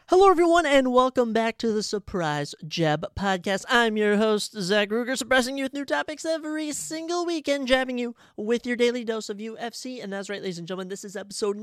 Hello, everyone, and welcome back to the Surprise Jab Podcast. I'm your host, Zach Ruger, surprising you with new topics every single weekend, jabbing you with your daily dose of UFC. And that's right, ladies and gentlemen, this is episode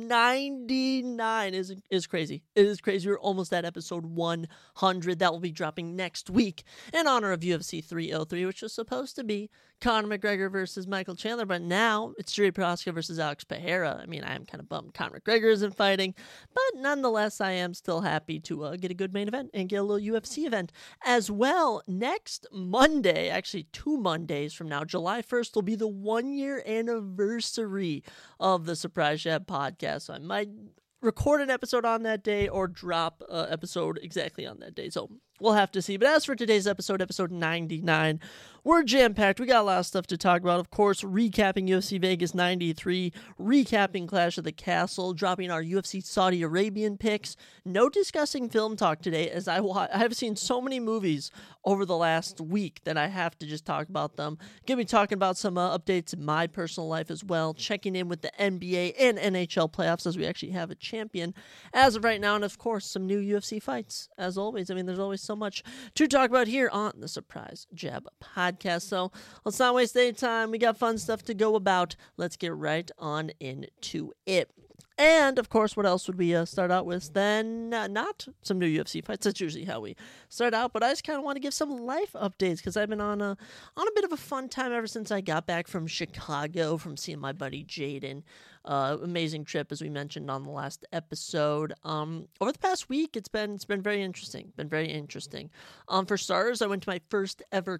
99. Is crazy. It is crazy. We're almost at episode 100. That will be dropping next week in honor of UFC 303, which was supposed to be Conor McGregor versus Michael Chandler, but now it's Jiri Prochazka versus Alex Pereira. I mean, I am kind of bummed Conor McGregor isn't fighting, but nonetheless, I am still happy to get a good main event and get a little UFC event as well. Next Monday, actually 2 Mondays from now, July 1st, will be the 1-year anniversary of the Surprise Jab podcast. So I might record an episode on that day or drop an episode exactly on that day. So we'll have to see. But as for today's episode, episode 99, we're jam-packed. We got a lot of stuff to talk about. Of course, recapping UFC Vegas 93, recapping Clash of the Castle, dropping our UFC Saudi Arabian picks. No discussing film talk today, as I have seen so many movies over the last week that I have to just talk about them. Going to be talking about some updates in my personal life as well, checking in with the NBA and NHL playoffs as we actually have a champion as of right now, and of course, some new UFC fights, as always. I mean, there's always so much to talk about here on the Surprise Jab Podcast. So let's not waste any time. We got fun stuff to go about. Let's get right on into it. And, of course, what else would we start out with then? Not some new UFC fights. That's usually how we start out. But I just kind of want to give some life updates because I've been on a bit of a fun time ever since I got back from Chicago from seeing my buddy Jaden. Amazing trip, as we mentioned on the last episode. Over the past week, it's been very interesting. For starters, I went to my first ever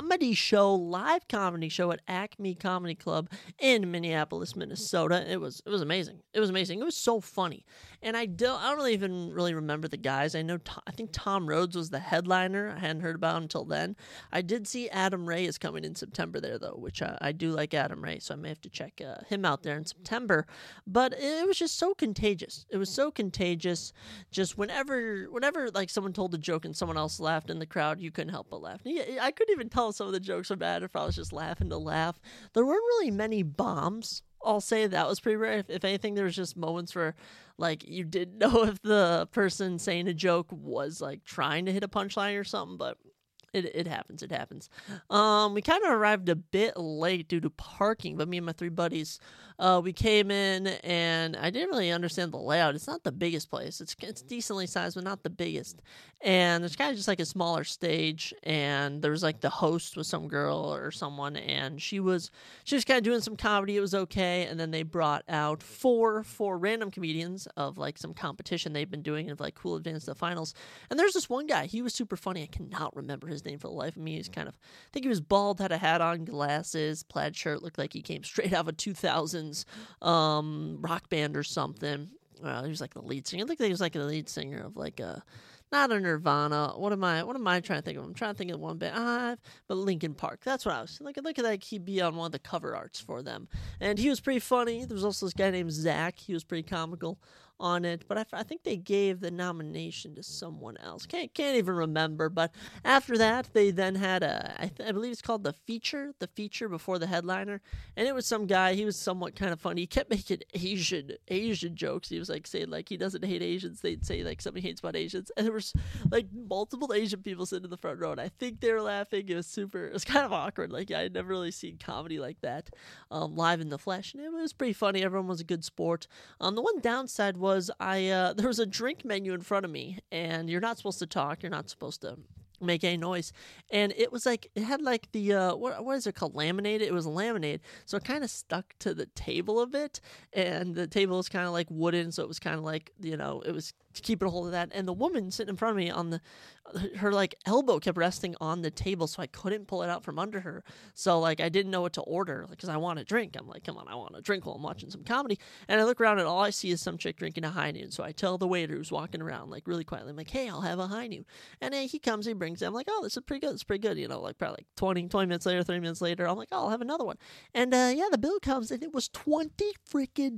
live comedy show at Acme Comedy Club in Minneapolis, Minnesota. It was amazing. It was so funny. And I don't even really remember the guys. I think Tom Rhodes was the headliner. I hadn't heard about him until then. I did see Adam Ray is coming in September there, though, which I do like Adam Ray, so I may have to check him out there in September. But it was just so contagious. It was so contagious. Just whenever like someone told a joke and someone else laughed in the crowd, you couldn't help but laugh. I couldn't even tell if some of the jokes were bad if I was just laughing to laugh. There weren't really many bombs. I'll say that was pretty rare. If anything, there was just moments where, like, you didn't know if the person saying a joke was, like, trying to hit a punchline or something, but it happens. We kind of arrived a bit late due to parking, but me and my 3 buddies, we came in, and I didn't really understand the layout. It's not the biggest place. It's decently sized, but not the biggest. And there's kind of just like a smaller stage, and there was like the host was some girl or someone, and she was kind of doing some comedy. It was okay. And then they brought out four random comedians of like some competition they've been doing of like who'll advance to the finals. And there's this one guy. He was super funny. I cannot remember his name for the life of me. He's I think he was bald, had a hat on, glasses, plaid shirt, looked like he came straight out of a 2000s rock band or something. He was like the lead singer. It looked like he was like the lead singer of like not a Nirvana. What am I trying to think of? I'm trying to think of one band. But Linkin Park. That's what I was. Look at like he'd be on one of the cover arts for them. And he was pretty funny. There was also this guy named Zach. He was pretty comical on it, but I think they gave the nomination to someone else. Can't even remember. But after that, they then had I believe it's called the feature before the headliner, and it was some guy. He was somewhat kind of funny. He kept making Asian jokes. He was like saying like he doesn't hate Asians. They'd say like somebody hates about Asians, and there was like multiple Asian people sitting in the front row, and I think they were laughing. It was kind of awkward. Like I had never really seen comedy like that live in the flesh, and it was pretty funny. Everyone was a good sport. The one downside was there was a drink menu in front of me, and you're not supposed to talk. You're not supposed to make any noise, and it was like it had like the what is it called, laminated. It was laminated, so it kind of stuck to the table a bit, and the table was kind of like wooden, so it was kind of like, you know, it was keeping a hold of that. And the woman sitting in front of me her like elbow kept resting on the table, so I couldn't pull it out from under her. So like I didn't know what to order because I want a drink. I'm like, come on, I want a drink while I'm watching some comedy. And I look around and all I see is some chick drinking a High Noon. So I tell the waiter who's walking around like really quietly, I'm like, hey, I'll have a High Noon. And he comes, he brings it. I'm like, oh, this is pretty good. It's pretty good. You know, like probably like 20 minutes later, 30 minutes later, I'm like, oh, I'll have another one. And yeah, the bill comes and it was $20 freaking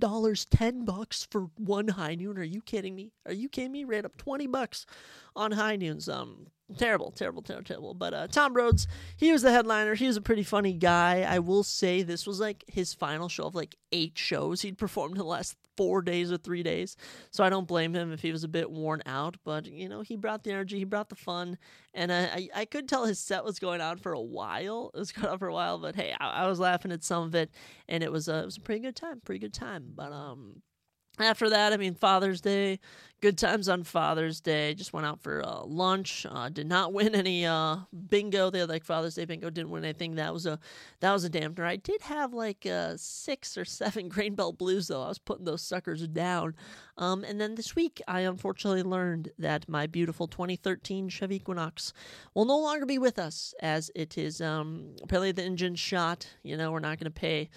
$10 for one High Noon. Are you kidding me? Ran up $20 on High Noons. Terrible. But Tom Rhodes, he was the headliner. He was a pretty funny guy. I will say this was like his final show of like 8 shows he'd performed in the last 4 days or 3 days. So I don't blame him if he was a bit worn out. But, he brought the energy, he brought the fun. And I could tell his set was going on for a while. It was going on for a while. But, hey, I was laughing at some of it. And it was a pretty good time. But, after that, Father's Day, good times on Father's Day. Just went out for lunch. Did not win any bingo. They had Father's Day bingo. Didn't win anything. That was a dampener. I did have 6 or 7 Grain Belt Blues though. I was putting those suckers down. And then this week, I unfortunately learned that my beautiful 2013 Chevy Equinox will no longer be with us, as it is apparently the engine shot. We're not going to pay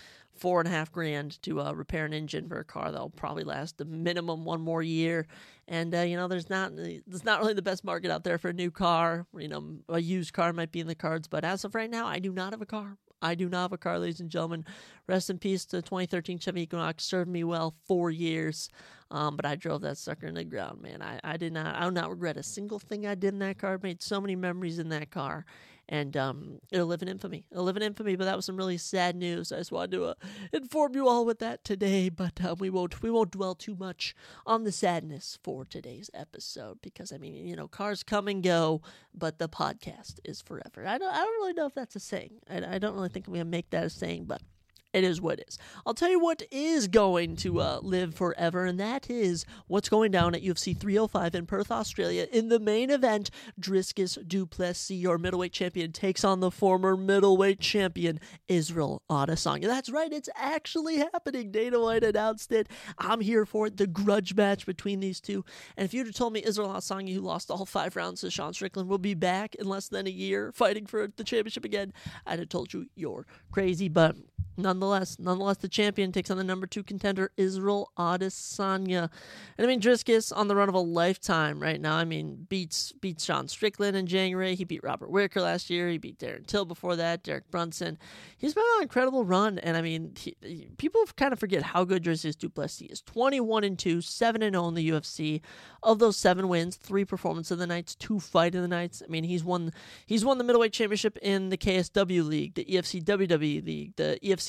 $4,500 to repair an engine for a car that'll probably last the minimum 1 more year. And there's not really the best market out there for a new car. A used car might be in the cards, but as of right now, I do not have a car. Ladies and gentlemen. Rest in peace to 2013 Chevy Equinox. Served me well 4 years, but I drove that sucker in the ground, man. I do not regret a single thing I did in that car. Made so many memories in that car. And it'll live in infamy. But that was some really sad news. I just wanted to inform you all with that today. But we won't dwell too much on the sadness for today's episode, because cars come and go, but the podcast is forever. I don't really know if that's a saying. I don't really think I'm gonna make that a saying, but it is what it is. I'll tell you what is going to live forever, and that is what's going down at UFC 305 in Perth, Australia. In the main event, Dricus du Plessis, your middleweight champion, takes on the former middleweight champion, Israel Adesanya. That's right, it's actually happening. Dana White announced it. I'm here for it. The grudge match between these two. And if you'd have told me Israel Adesanya, who lost all 5 rounds to Sean Strickland, will be back in less than a year fighting for the championship again, I'd have told you you're crazy. But Nonetheless, the champion takes on the number 2 contender, Israel Adesanya. And Dricus on the run of a lifetime right now. Beats Sean Strickland in January. He beat Robert Whittaker last year. He beat Darren Till before that, Derek Brunson. He's been on an incredible run. And people kind of forget how good Dricus du Plessis is. 21-2, 7-0 in the UFC. Of those 7 wins, 3 performance of the nights, 2 fight of the nights. He's won the middleweight championship in the KSW League, the EFC WWE League, the EFC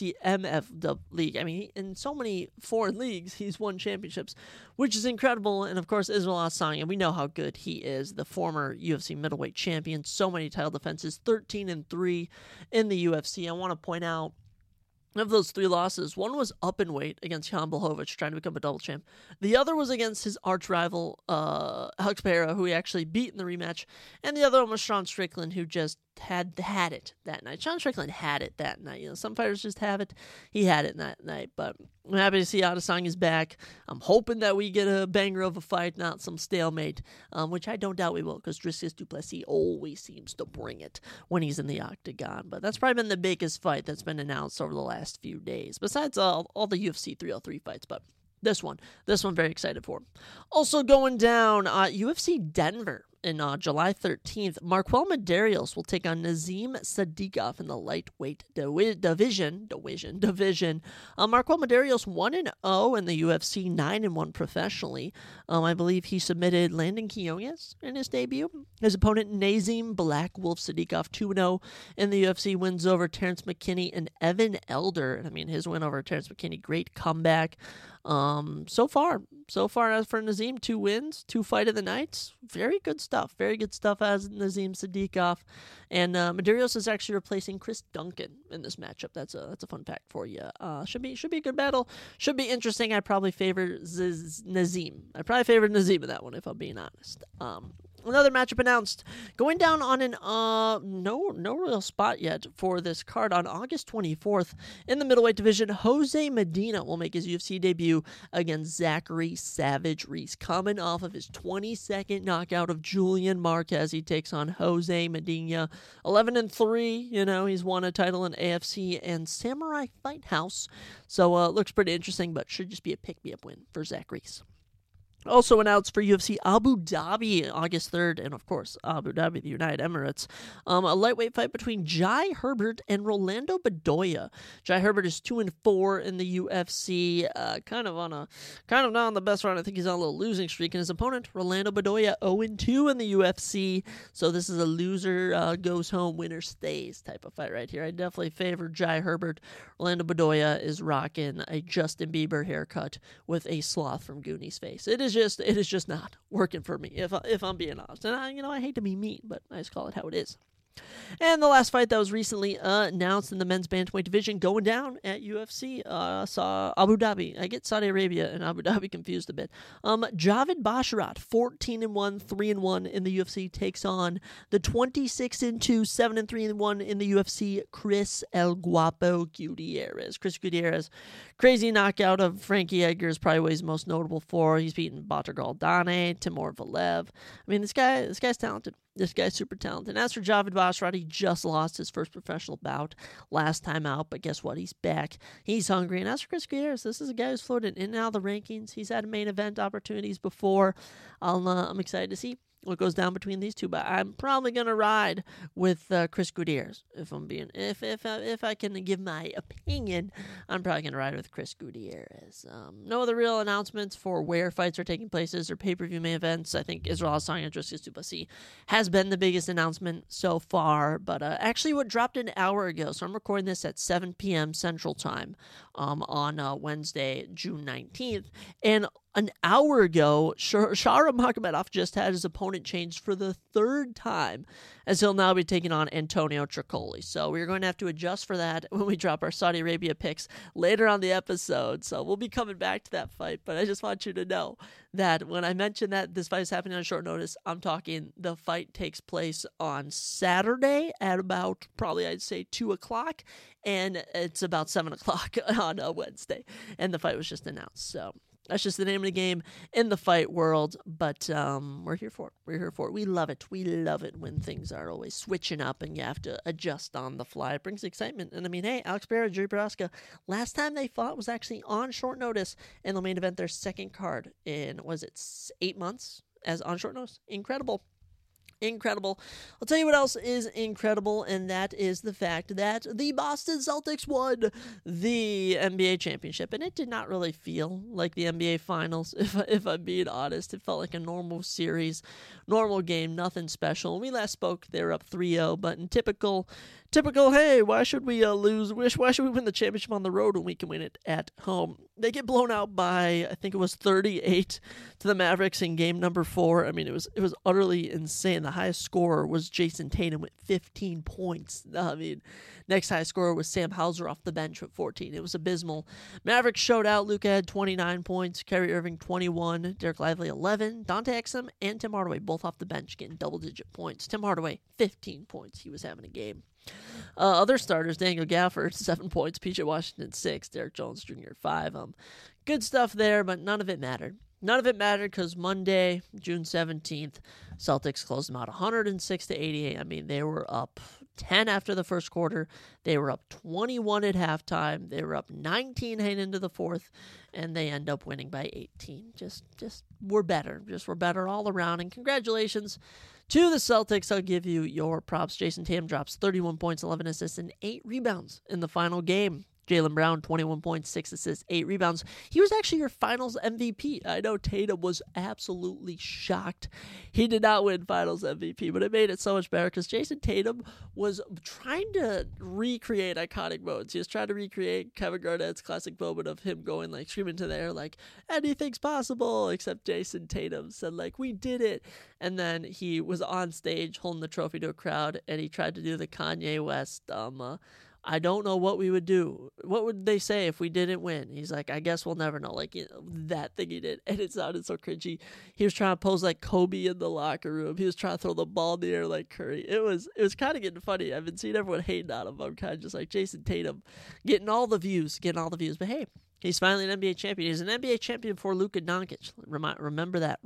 MF League. In so many foreign leagues, he's won championships, which is incredible. And of course, Israel Adesanya, we know how good he is, the former UFC middleweight champion. So many title defenses, 13-3 in the UFC. I want to point out, of those 3 losses, one was up in weight against Jan Blachowicz, trying to become a double champ. The other was against his arch rival, Alex Pereira, who he actually beat in the rematch. And the other one was Sean Strickland, who just had it that night. Sean Strickland had it that night. Some fighters just have it. He had it that night. But I'm happy to see Adesanya's back. I'm hoping that we get a banger of a fight, not some stalemate, which I don't doubt we will, because Dricus du Plessis always seems to bring it when he's in the octagon. But that's probably been the biggest fight that's been announced over the last few days, besides all the UFC 303 fights. But this one very excited for. Also going down, UFC Denver in July 13th, Marquel Medeiros will take on Nazim Sadikov in the lightweight division. Marquel Medeiros 1-0 in the UFC, 9-1 professionally. I believe he submitted Landon Quinones in his debut. His opponent, Nazim Black Wolf Sadikov, 2-0 in the UFC, wins over Terrence McKinney and Evan Elder. His win over Terrence McKinney, great comeback. So far as for Nazim, 2 wins, 2 fight of the nights. Very good stuff as Nazim Sadikov. And Medeiros is actually replacing Chris Duncan in this matchup. That's a fun fact for you. Should be a good battle. Should be interesting. I probably favor Nazim. I probably favored Nazim in that one, if I'm being honest. Another matchup announced, going down on an no real spot yet for this card on August 24th in the middleweight division. Jose Medina will make his UFC debut against Zachary Savage Reese, coming off of his 22nd knockout of Julian Marquez. He takes on Jose Medina, 11-3. He's won a title in AFC and Samurai Fight House, so looks pretty interesting, but should just be a pick-me-up win for Zach Reese. Also announced for UFC Abu Dhabi August 3rd, and of course, Abu Dhabi, the United Emirates, a lightweight fight between Jai Herbert and Rolando Bedoya. Jai Herbert is 2-4 in the UFC, kind of not on the best run. I think he's on a little losing streak, and his opponent, Rolando Bedoya, 0-2 in the UFC. So this is a loser goes home, winner stays type of fight right here. I definitely favor Jai Herbert. Rolando Bedoya is rocking a Justin Bieber haircut with a sloth from Goonies face. It is just not working for me, if I'm being honest. And I hate to be mean, but I just call it how it is. And the last fight that was recently announced in the men's bantamweight division going down at UFC saw Abu Dhabi. I get Saudi Arabia and Abu Dhabi confused a bit. Javid Basharat, 14-1, 3-1 in the UFC, takes on the 26-2, 7-3-1 in the UFC, Chris El Guapo Gutierrez. Chris Gutierrez, crazy knockout of Frankie Edgar is probably what he's most notable for. He's beaten Batar Galdane, Timur Valev. I mean, this guy's talented. This guy's super talented. And as for Javid Basharat, he just lost his first professional bout last time out, but guess what? He's back. He's hungry. And as for Chris Gutierrez, this is a guy who's floated in and out of the rankings. He's had main event opportunities before. I'm excited to see what goes down between these two, but I'm probably gonna ride with Chris Gutierrez. If I can give my opinion, I'm probably gonna ride with Chris Gutierrez. No other real announcements for where fights are taking places or pay-per-view main events. I think Israel Adesanya and Dricus du Plessis has been the biggest announcement so far, but actually what dropped an hour ago. So I'm recording this at 7 p.m. Central Time on Wednesday, June 19th, and an hour ago, Shara Magomedov just had his opponent changed for the third time, as he'll now be taking on Antonio Tricoli. So we're going to have to adjust for that when we drop our Saudi Arabia picks later on the episode. So we'll be coming back to that fight, but I just want you to know that when I mention that this fight is happening on short notice, I'm talking the fight takes place on Saturday at about probably I'd say 2 o'clock, and it's about 7 o'clock on Wednesday, and the fight was just announced. So that's just the name of the game in the fight world, but we're here for it. We're here for it. We love it. We love it when things are always switching up and you have to adjust on the fly. It brings excitement. And I mean, hey, Alex Pereira, Jiri Prochazka, last time they fought was actually on short notice in the main event, their second card in, 8 months as on short notice? Incredible. I'll tell you what else is incredible, and that is the fact that the Boston Celtics won the NBA championship, and it did not really feel like the NBA Finals, if I'm being honest. It felt like a normal series, normal game, nothing special. When we last spoke, they were up 3-0, but in typical, hey, why should we lose? Why should we win the championship on the road when we can win it at home? They get blown out by, I think it was 38 to the Mavericks in game number 4. I mean, it was utterly insane. The highest scorer was Jason Tatum with 15 points. I mean, next highest scorer was Sam Hauser off the bench with 14. It was abysmal. Mavericks showed out. Luka had 29 points. Kyrie Irving, 21. Derek Lively, 11. Dante Exum and Tim Hardaway both off the bench getting double-digit points. Tim Hardaway, 15 points. He was having a game. Other starters, Daniel Gafford, 7 points. PJ Washington, 6. Derek Jones Jr., 5. Good stuff there, but none of it mattered. None of it mattered because Monday, June 17th, Celtics closed them out 106-88. I mean, they were up 10 after the first quarter. They were up 21 at halftime. They were up 19 heading into the fourth, and they end up winning by 18. Just we're better. We're better all around. And congratulations to the Celtics. I'll give you your props. Jason Tatum drops 31 points, 11 assists, and 8 rebounds in the final game. Jaylen Brown, 21 points, 6 assists, 8 rebounds. He was actually your finals MVP. I know Tatum was absolutely shocked he did not win finals MVP, but it made it so much better because Jason Tatum was trying to recreate iconic moments. He was trying to recreate Kevin Garnett's classic moment of him going, like, screaming to the air, like, anything's possible, except Jason Tatum said, like, we did it. And then he was on stage holding the trophy to a crowd, and he tried to do the Kanye West, I don't know what we would do. What would they say if we didn't win? He's like, I guess we'll never know. Like, that thing he did. And it sounded so cringy. He was trying to pose like Kobe in the locker room. He was trying to throw the ball in the air like Curry. It was kind of getting funny. I've been seeing everyone hating on him. I'm kind of just like Jason Tatum getting all the views. But hey, he's finally an NBA champion. He's an NBA champion for Luka Doncic. Remember that.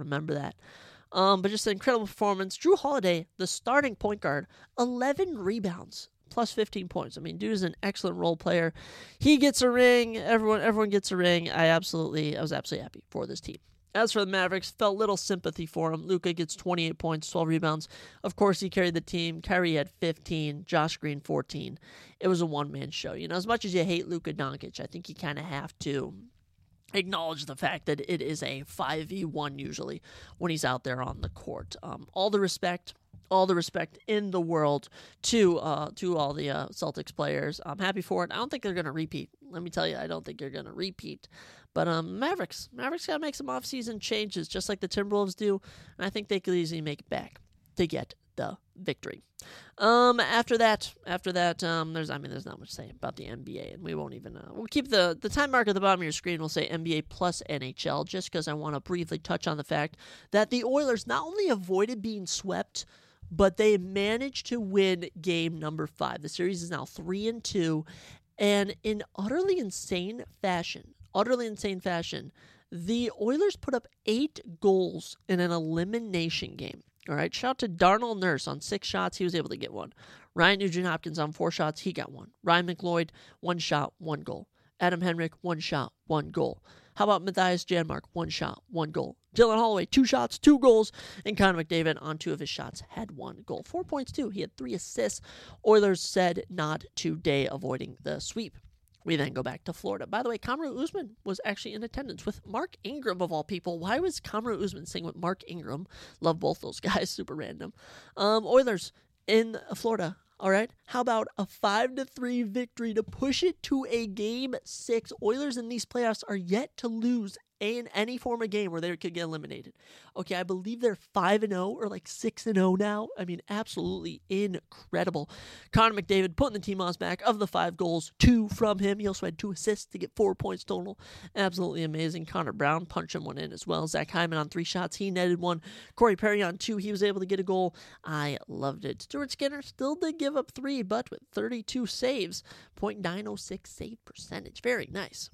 But just an incredible performance. Jrue Holiday, the starting point guard, 11 rebounds. Plus 15 points. I mean, dude is an excellent role player. He gets a ring. Everyone gets a ring. I was absolutely happy for this team. As for the Mavericks, felt little sympathy for him. Luka gets 28 points, 12 rebounds. Of course, he carried the team. Kyrie had 15, Josh Green 14. It was a one-man show. As much as you hate Luka Doncic, I think you kind of have to acknowledge the fact that it is a 5v1 usually when he's out there on the court. All the respect in the world to all the Celtics players. I'm happy for it. I don't think they're going to repeat. Let me tell you, I don't think they're going to repeat. But Mavericks got to make some offseason changes, just like the Timberwolves do, and I think they could easily make it back to get the victory. After that, there's not much to say about the NBA, and we won't even, we'll keep the time mark at the bottom of your screen. We'll say NBA plus NHL, just because I want to briefly touch on the fact that the Oilers not only avoided being swept, but they managed to win game number 5. The series is now 3-2, and in utterly insane fashion, the Oilers put up 8 goals in an elimination game. All right, shout out to Darnell Nurse on 6 shots. He was able to get 1. Ryan Nugent-Hopkins on 4 shots. He got 1. Ryan McLeod, 1 shot, 1 goal. Adam Henrik, 1 shot, 1 goal. How about Matthias Janmark? 1 shot, 1 goal. Dylan Holloway, 2 shots, 2 goals. And Connor McDavid on 2 of his shots had 1 goal. 4 points too. He had 3 assists. Oilers said not today, avoiding the sweep. We then go back to Florida. By the way, Kamaru Usman was actually in attendance with Mark Ingram, of all people. Why was Kamaru Usman singing with Mark Ingram? Love both those guys. Super random. Oilers in Florida. All right. How about a 5-3 victory to push it to a Game 6? Oilers in these playoffs are yet to lose in any form of game where they could get eliminated. Okay, I believe they're 5-0 or like 6-0 now. I mean, absolutely incredible. Connor McDavid putting the team on his back. Of the 5 goals, 2 from him. He also had 2 assists to get 4 points total. Absolutely amazing. Connor Brown punching one in as well. Zach Hyman on 3 shots. He netted 1. Corey Perry on 2. He was able to get a goal. I loved it. Stuart Skinner still did give up 3, but with 32 saves, .906 save percentage. Very nice.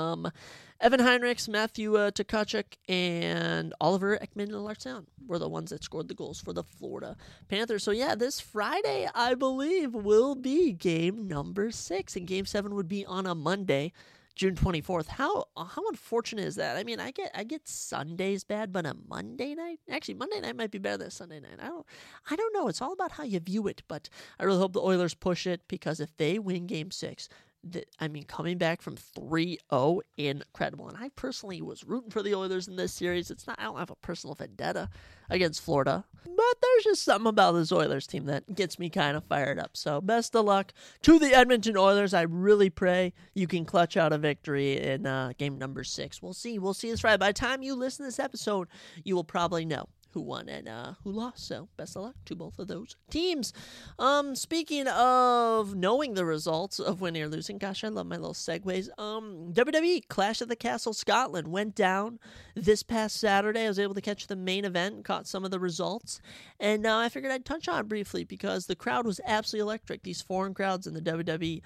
Evan Heinrichs, Matthew Tkachuk, and Oliver Ekman-Larsson were the ones that scored the goals for the Florida Panthers. So yeah, this Friday, I believe, will be game number 6, and game 7 would be on a Monday, June 24th. How unfortunate is that? I mean, I get Sundays bad, but a Monday night? Actually, Monday night might be better than Sunday night. I don't know. It's all about how you view it, but I really hope the Oilers push it, because if they win game 6, coming back from 3-0, incredible. And I personally was rooting for the Oilers in this series. I don't have a personal vendetta against Florida, but there's just something about this Oilers team that gets me kind of fired up. So best of luck to the Edmonton Oilers. I really pray you can clutch out a victory in game number 6. We'll see this Friday. By the time you listen to this episode, you will probably know who won and who lost. So best of luck to both of those teams. Speaking of knowing the results of winning or losing, gosh, I love my little segues. WWE Clash of the Castle Scotland went down this past Saturday. I was able to catch the main event, caught some of the results, and I figured I'd touch on it briefly because the crowd was absolutely electric. These foreign crowds in the WWE.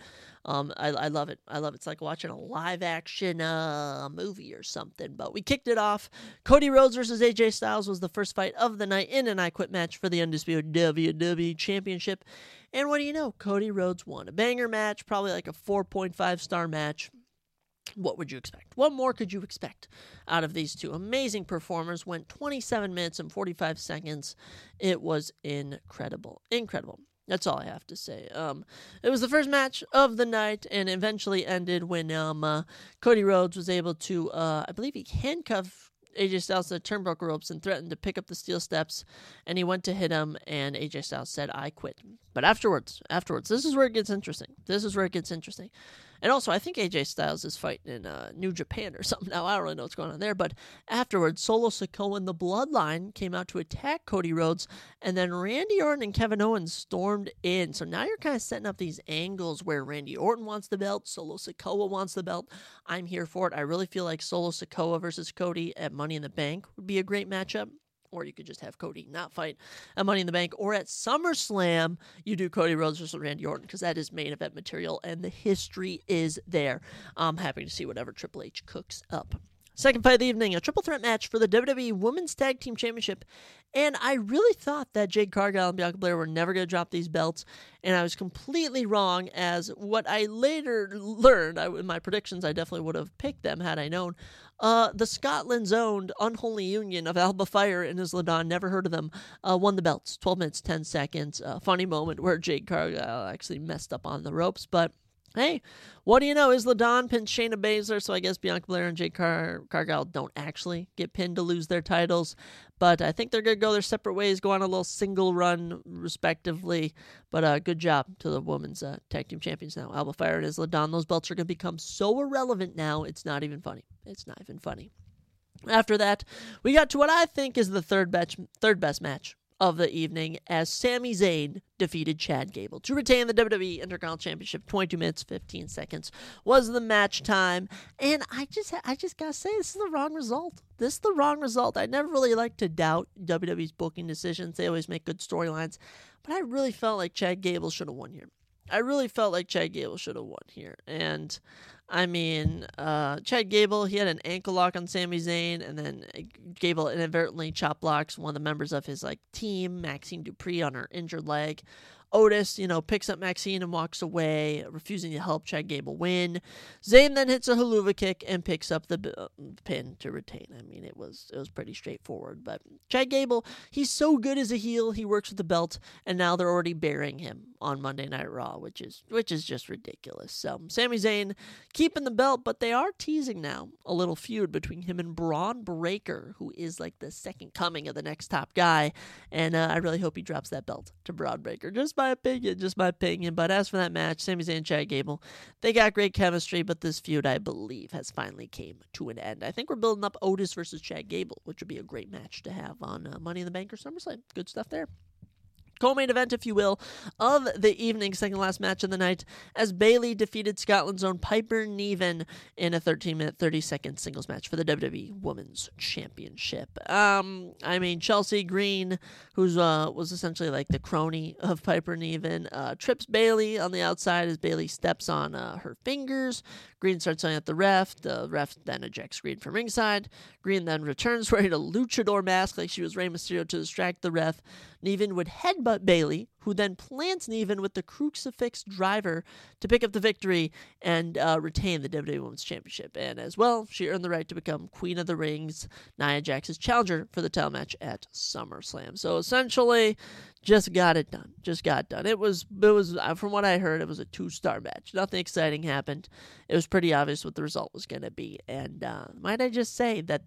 I love it. It's like watching a live action movie or something. But we kicked it off. Cody Rhodes versus AJ Styles was the first fight of the night in an I Quit match for the undisputed WWE Championship. And what do you know? Cody Rhodes won. A banger match, probably like a 4.5 star match. What would you expect? What more could you expect out of these two amazing performers? Went 27 minutes and 45 seconds. It was incredible. That's all I have to say. It was the first match of the night and eventually ended when Cody Rhodes was able to, I believe he handcuffed AJ Styles to the turnbuckle ropes and threatened to pick up the steel steps, and he went to hit him, and AJ Styles said, "I quit." But afterwards, this is where it gets interesting. And also, I think AJ Styles is fighting in New Japan or something now. I don't really know what's going on there. But afterwards, Solo Sikoa and the Bloodline came out to attack Cody Rhodes. And then Randy Orton and Kevin Owens stormed in. So now you're kind of setting up these angles where Randy Orton wants the belt, Solo Sikoa wants the belt. I'm here for it. I really feel like Solo Sikoa versus Cody at Money in the Bank would be a great matchup. Or you could just have Cody not fight at Money in the Bank. Or at SummerSlam, you do Cody Rhodes versus Randy Orton, because that is main event material, and the history is there. I'm happy to see whatever Triple H cooks up. Second fight of the evening, a triple threat match for the WWE Women's Tag Team Championship. And I really thought that Jade Cargill and Bianca Belair were never going to drop these belts. And I was completely wrong, as what I later learned, in my predictions, I definitely would have picked them had I known. The Scotland's owned Unholy Union of Alba Fire and Isla never heard of them, won the belts. 12 minutes, 10 seconds. Funny moment where Jade Cargill actually messed up on the ropes, but hey, what do you know? Isla Dawn pinned Shayna Baszler, so I guess Bianca Belair and Jade Cargill don't actually get pinned to lose their titles. But I think they're going to go their separate ways, go on a little single run, respectively. But good job to the women's tag team champions now. Alba Fire and Isla Dawn. Those belts are going to become so irrelevant now, it's not even funny. It's not even funny. After that, we got to what I think is the third best match of the evening, as Sami Zayn defeated Chad Gable to retain the WWE Intercontinental Championship. 22 minutes 15 seconds was the match time, and I just gotta say, this is the wrong result. I never really like to doubt WWE's booking decisions. They always make good storylines, but I really felt like Chad Gable should have won here. And I mean, Chad Gable, he had an ankle lock on Sami Zayn, and then Gable inadvertently chop blocks one of the members of his team, Maxine Dupree, on her injured leg. Otis, picks up Maxine and walks away, refusing to help Chad Gable win. Zayn then hits a haluva kick and picks up the pin to retain. I mean, it was pretty straightforward. But Chad Gable, he's so good as a heel. He works with the belt, and now they're already burying him on Monday Night Raw, which is just ridiculous. So Sami Zayn keeping the belt, but they are teasing now a little feud between him and Braun Breaker, who is like the second coming of the next top guy. And I really hope he drops that belt to Braun Breaker. Just my opinion. But as for that match, Sami Zayn and Chad Gable, they got great chemistry, but this feud, I believe, has finally came to an end. I think we're building up Otis versus Chad Gable, which would be a great match to have on Money in the Bank or SummerSlam. Good stuff there. Co-main event, if you will, of the evening, second last match of the night, as Bayley defeated Scotland's own Piper Niven in a 13-minute, 30-second singles match for the WWE Women's Championship. I mean, Chelsea Green, who was essentially like the crony of Piper Niven, trips Bayley on the outside as Bayley steps on her fingers. Green starts yelling at the ref. The ref then ejects Green from ringside. Green then returns wearing a luchador mask like she was Rey Mysterio to distract the ref. Niven would headbutt Bayley, who then plants Niven with the crucifix driver to pick up the victory and retain the WWE Women's Championship. And as well, she earned the right to become Queen of the Rings, Nia Jax's challenger for the title match at SummerSlam. So essentially, just got it done. It was from what I heard, it was a 2-star match. Nothing exciting happened. It was pretty obvious what the result was going to be. And might I just say that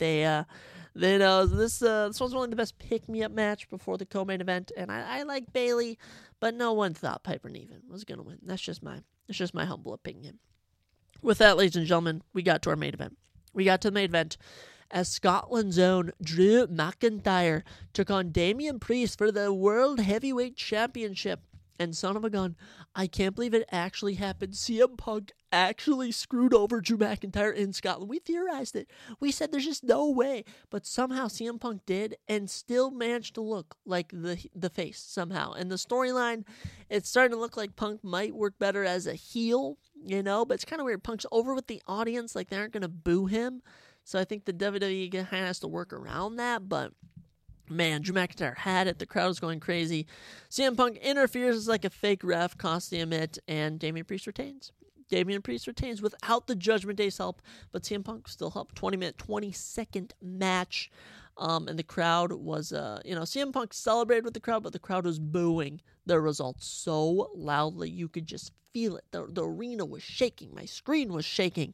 this was only the best pick-me-up match before the co-main event, and I like Bayley, but no one thought Piper Niven was going to win. That's just my humble opinion. With that, ladies and gentlemen, we got to our main event. We got to the main event as Scotland's own Drew McIntyre took on Damian Priest for the World Heavyweight Championship. And son of a gun, I can't believe it actually happened. CM Punk actually screwed over Drew McIntyre in Scotland. We theorized it. We said there's just no way. But somehow CM Punk did and still managed to look like the face somehow. And the storyline, it's starting to look like Punk might work better as a heel, but it's kind of weird. Punk's over with the audience, like they aren't going to boo him. So I think the WWE kind of has to work around that, but man, Drew McIntyre had it. The crowd was going crazy. CM Punk interferes as like a fake ref, costs him it, and Damian Priest retains. Without the Judgment Day's help, but CM Punk still helped. 20-minute, 20-second match. And the crowd was, CM Punk celebrated with the crowd, but the crowd was booing the results so loudly. You could just feel it. The arena was shaking. My screen was shaking.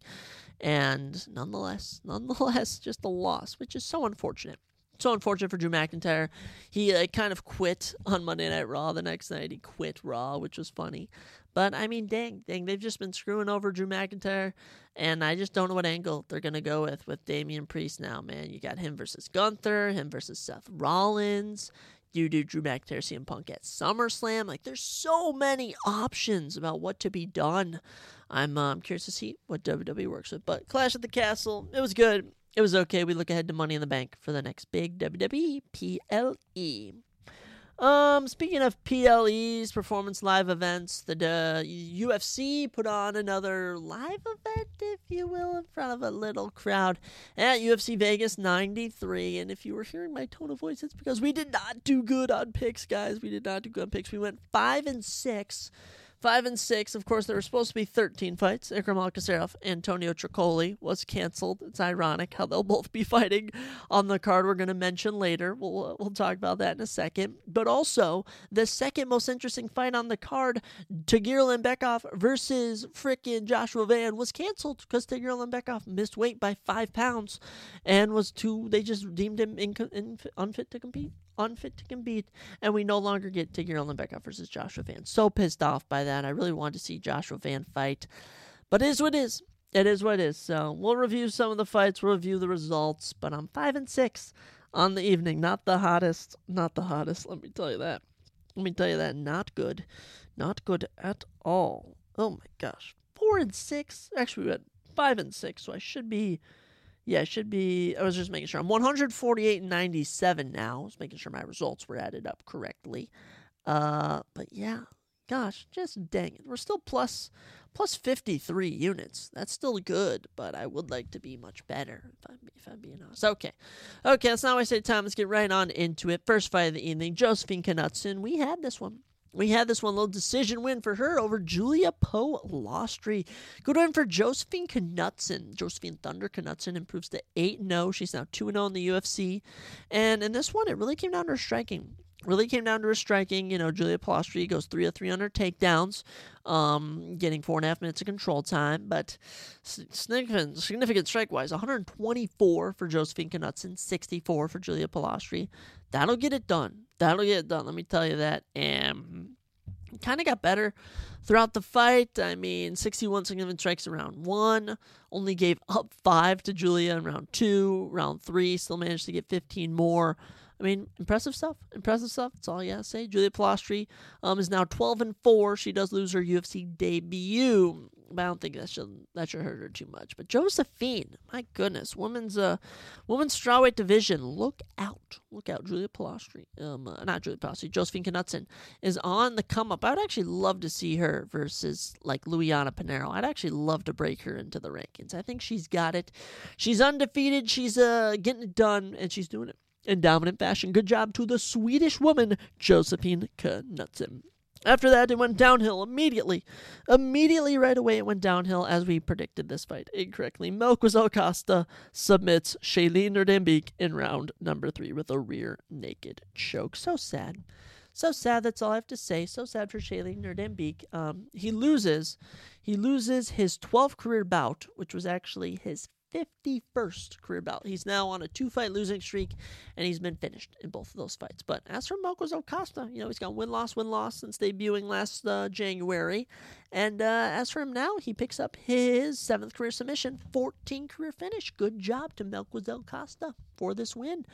And nonetheless, just a loss, which is so unfortunate. So unfortunate for Drew McIntyre. He kind of quit on Monday Night Raw the next night. He quit Raw, which was funny. But, I mean, dang, they've just been screwing over Drew McIntyre, and I just don't know what angle they're going to go with Damian Priest now, man. You got him versus Gunther, him versus Seth Rollins. You do Drew McIntyre, CM Punk at SummerSlam. Like, there's so many options about what to be done. I'm curious to see what WWE works with. But Clash at the Castle, it was good. It was okay. We look ahead to Money in the Bank for the next big WWE PLE. Speaking of PLEs, Performance Live Events, the UFC put on another live event, if you will, in front of a little crowd at UFC Vegas 93. And if you were hearing my tone of voice, it's because we did not do good on picks, guys. We went 5-6 5-6. Of course, there were supposed to be 13 fights. Ikram Alkaserov, Antonio Tricoli was canceled. It's ironic how they'll both be fighting on the card we're going to mention later. We'll talk about that in a second. But also, the second most interesting fight on the card, Tagir Lembekov versus frickin' Joshua Van, was canceled because Tagir Lembekov missed weight by 5 pounds and they just deemed him unfit to compete. And we no longer get Tagir Lembekov versus Joshua Van. So pissed off by that. I really wanted to see Joshua Van fight. But it is what it is. It is what it is. So we'll review some of the fights. We'll review the results. But I'm 5-6 on the evening. Not the hottest. Let me tell you that. Not good. Not good at all. Oh my gosh. 4-6. Actually, we went 5-6. So I should be... I was just making sure. I'm 148-97 now. I was making sure my results were added up correctly. But yeah, gosh, just dang it. We're still plus 53 units. That's still good, but I would like to be much better, if I'm being honest. Okay, that's not what I say time. Let's get right on into it. First fight of the evening, Josephine Knudsen. We had this one, little decision win for her over Julia Polastri. Good win for Josephine Knudsen. Josephine Thunder Knudsen improves to 8-0. She's now 2-0 in the UFC. And in this one, it really came down to her striking. Julia Polastri goes 3 of 3 on her takedowns, getting 4.5 minutes of control time. But significant strike-wise, 124 for Josephine Knudsen, 64 for Julia Polastri. That'll get it done. Let me tell you that. And kind of got better throughout the fight. I mean, 61 significant strikes in round 1. Only gave up 5 to Julia in round 2. Round 3, still managed to get 15 more. I mean, impressive stuff. That's all you gotta say. Julia Polastri is now 12-4. She does lose her UFC debut, but I don't think that should hurt her too much. But Josephine, my goodness, women's strawweight division. Look out, Julia Polastri. Not Julia Polastri. Josephine Knudsen is on the come up. I would actually love to see her versus like Luiana Pinheiro. I'd actually love to break her into the rankings. I think she's got it. She's undefeated. She's getting it done, and she's doing it in dominant fashion. Good job to the Swedish woman, Josephine Knudsen. After that, it went downhill immediately. Right away, it went downhill as we predicted this fight incorrectly. Melquiza Acosta submits Shailene Nerdembeek in round number 3 with a rear naked choke. So sad. That's all I have to say. So sad for Shailene Nerdembeek. He loses his 12th career bout, which was actually his 51st career bout. He's now on a 2-fight losing streak, and he's been finished in both of those fights. But as for Melquiza Acosta, he's got win-loss since debuting last January. And as for him now, he picks up his 7th career submission, 14 career finish. Good job to Melquiza Acosta for this win.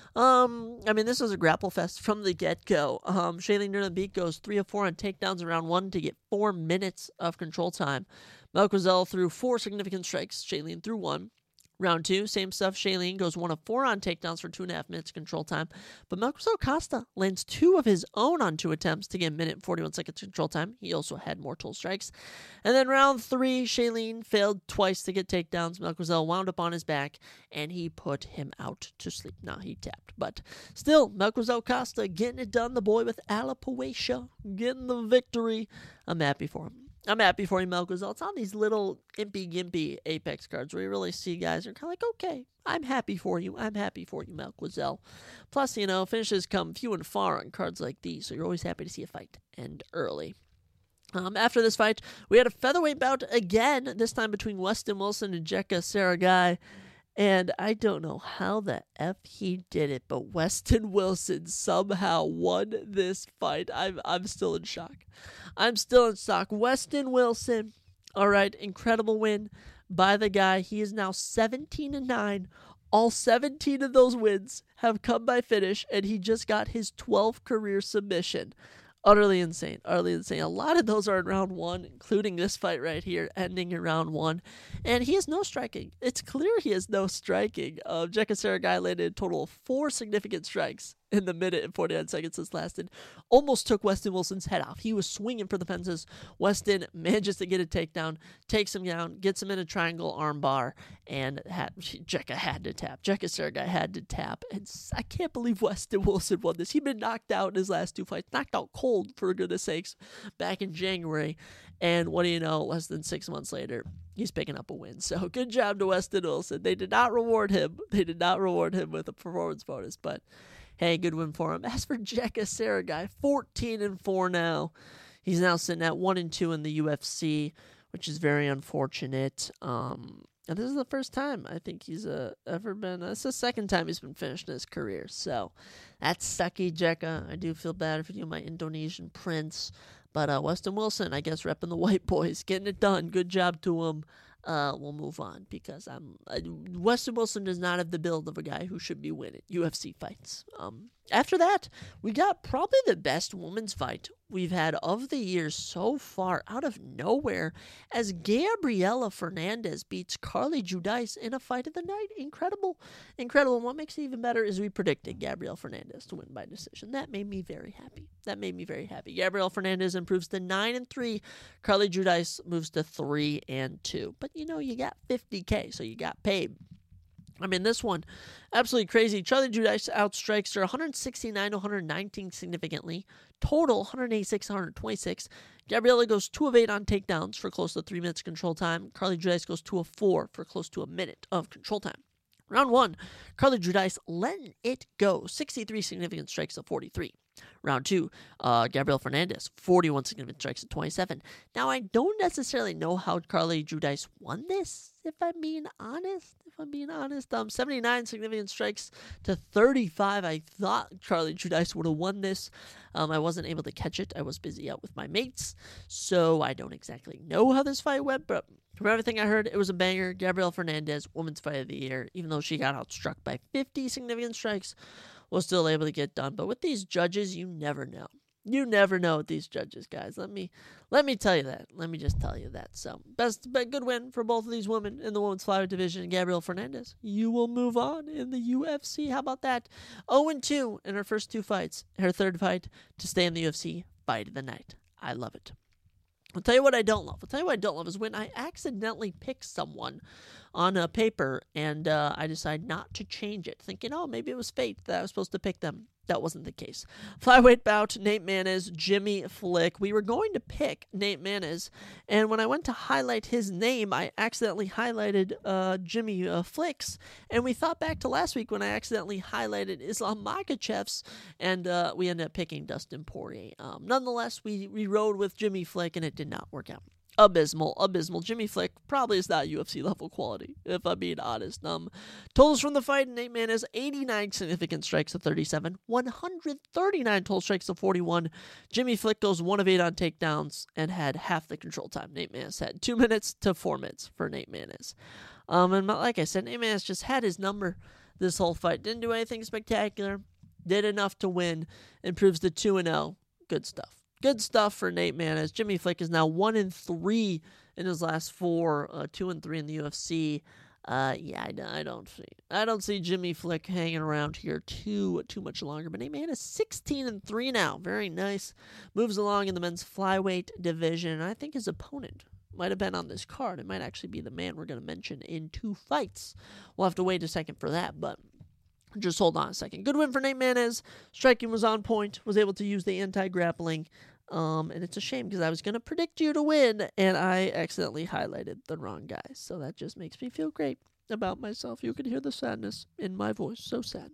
This was a grapple fest from the get-go. Shailene Nerdembeek goes 3 of 4 on takedowns in round 1 to get 4 minutes of control time. Melquiza threw 4 significant strikes. Shailene threw 1. Round 2, same stuff. Shailene goes 1 of 4 on takedowns for 2.5 minutes control time. But Melquiza Acosta lands 2 of his own on 2 attempts to get 1 minute and 41 seconds control time. He also had more total strikes. And then round 3, Shailene failed twice to get takedowns. Melquiza wound up on his back, and he put him out to sleep. Now he tapped. But still, Melquiza Acosta getting it done. The boy with alopecia getting the victory. I'm happy for him. Melquiza. It's on these little impy-gimpy Apex cards where you really see guys are kind of like, okay, I'm happy for you, Melquiza. Plus, finishes come few and far on cards like these, so you're always happy to see a fight end early. After this fight, we had a featherweight bout again, this time between Weston Wilson and Jekka Saragai. And I don't know how the F he did it, but Weston Wilson somehow won this fight. I'm still in shock. Weston Wilson, all right, incredible win by the guy. He is now 17-9. All 17 of those wins have come by finish, and he just got his 12th career submission. Utterly insane. A lot of those are in round 1, including this fight right here, ending in round 1. And he has no striking. It's clear he has no striking. Jekka Saragai landed a total of 4 significant strikes in the minute and 49 seconds this lasted. Almost took Weston Wilson's head off. He was swinging for the fences. Weston manages to get a takedown, takes him down, gets him in a triangle armbar, and Jekka had to tap. Jekka Saragai had to tap. And I can't believe Weston Wilson won this. He'd been knocked out in his last 2 fights, knocked out cold, for goodness sakes, back in January. And what do you know, less than 6 months later, he's picking up a win. So good job to Weston Wilson. They did not reward him. They did not reward him with a performance bonus, but hey, good win for him. As for Jekka Saragai, 14-4 now. He's now sitting at 1-2 in the UFC, which is very unfortunate. And this is the first time I think he's ever been. It's the second time he's been finished in his career. So that's sucky, Jekka. I do feel bad for you, my Indonesian prince. But Weston Wilson, I guess, repping the white boys, getting it done. Good job to him. We'll move on because Weston Wilson does not have the build of a guy who should be winning UFC fights. After that, we got probably the best women's fight we've had of the year so far, out of nowhere, as Gabriela Fernandez beats Carly Judice in a fight of the night. Incredible. And what makes it even better is we predicted Gabriela Fernandez to win by decision. That made me very happy. Gabriela Fernandez improves to 9-3. Carly Judice moves to 3-2. But you got $50K, so you got paid. I mean, this one, absolutely crazy. Carly Judice outstrikes her 169-119 significantly. Total, 186-126. Gabriela goes 2 of 8 on takedowns for close to 3 minutes control time. Carly Judice goes 2 of 4 for close to a minute of control time. Round 1, Carly Judice letting it go. 63 significant strikes to 43. Round 2, Gabriela Fernandez, 41 significant strikes to 27. Now, I don't necessarily know how Carly Judice won this, if I'm being honest. 79 significant strikes to 35. I thought Carly Judice would have won this. I wasn't able to catch it. I was busy out with my mates, so I don't exactly know how this fight went, but from everything I heard, it was a banger. Gabriela Fernandez, Women's Fight of the Year, even though she got outstruck by 50 significant strikes, was still able to get done. But with these judges, you never know. You never know with these judges, guys. Let me tell you that. Let me just tell you that. So, good win for both of these women in the women's flyweight division. Gabriela Fernandez, you will move on in the UFC. How about that? 0-2 in her first 2 fights. Her third fight to stay in the UFC. Fight of the night. I love it. I'll tell you what I don't love. Is when I accidentally pick someone on a paper and I decide not to change it, thinking, maybe it was fate that I was supposed to pick them. That wasn't the case. Flyweight bout, Nate Maness, Jimmy Flick. We were going to pick Nate Maness, and when I went to highlight his name, I accidentally highlighted Jimmy Flick's, and we thought back to last week when I accidentally highlighted Islam Makhachev's, and we ended up picking Dustin Poirier. Nonetheless, we rode with Jimmy Flick, and it did not work out. Abysmal. Jimmy Flick probably is not UFC level quality, if I'm being honest. Totals from the fight, Nate Maness, 89 significant strikes to 37, 139 total strikes to 41. Jimmy Flick goes 1 of 8 on takedowns and had half the control time. Nate Maness had 2 minutes to 4 minutes for Nate Maness. And like I said, Nate Maness just had his number this whole fight. Didn't do anything spectacular. Did enough to win. Improves to 2-0. Good stuff. Good stuff for Nate Maness. Jimmy Flick is now 1-3 in his last 4, 2-3 in the UFC. I don't see Jimmy Flick hanging around here too much longer. But Nate Maness 16-3 now. Very nice. Moves along in the men's flyweight division. I think his opponent might have been on this card. It might actually be the man we're going to mention in 2 fights. We'll have to wait a second for that, but just hold on a second. Good win for Nate Maness. Striking was on point. Was able to use the anti-grappling. And it's a shame because I was going to predict you to win, and I accidentally highlighted the wrong guy. So that just makes me feel great about myself. You can hear the sadness in my voice. So sad.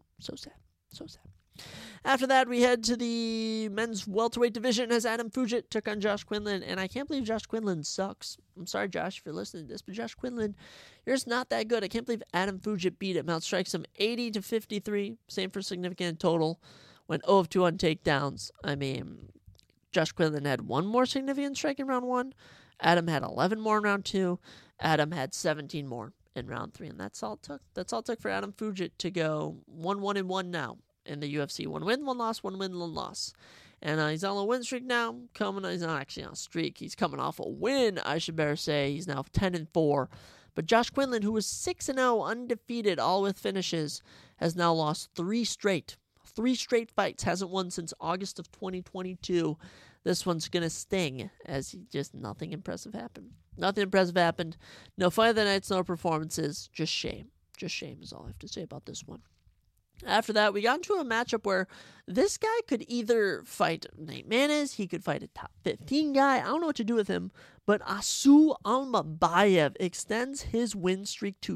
After that, we head to the men's welterweight division as Adam Fugit took on Josh Quinlan, and I can't believe Josh Quinlan sucks. I'm sorry, Josh, if you're listening to this, but Josh Quinlan, you're just not that good. I can't believe Adam Fugit beat him. Outstrikes him 80-53, same for significant total. Went 0 of 2 on takedowns. I mean, Josh Quinlan had 1 more significant strike in round 1. Adam had 11 more in round 2. Adam had 17 more in round 3, and that's all it took. That's all it took for Adam Fugit to go 1-1-1 now in the UFC. 1 win, 1 loss, 1 win, 1 loss. And he's on a win streak now. He's not actually on a streak. He's coming off a win, I should better say. He's now 10-4. But Josh Quinlan, who was 6-0, undefeated, all with finishes, has now lost 3 straight. 3 straight fights, hasn't won since August of 2022. This one's going to sting, as just nothing impressive happened. Nothing impressive happened. No fight of the nights, no performances. Just shame. Just shame is all I have to say about this one. After that, we got into a matchup where this guy could either fight Nate Maness, he could fight a top 15 guy. I don't know what to do with him, but Asu Almabayev extends his win streak to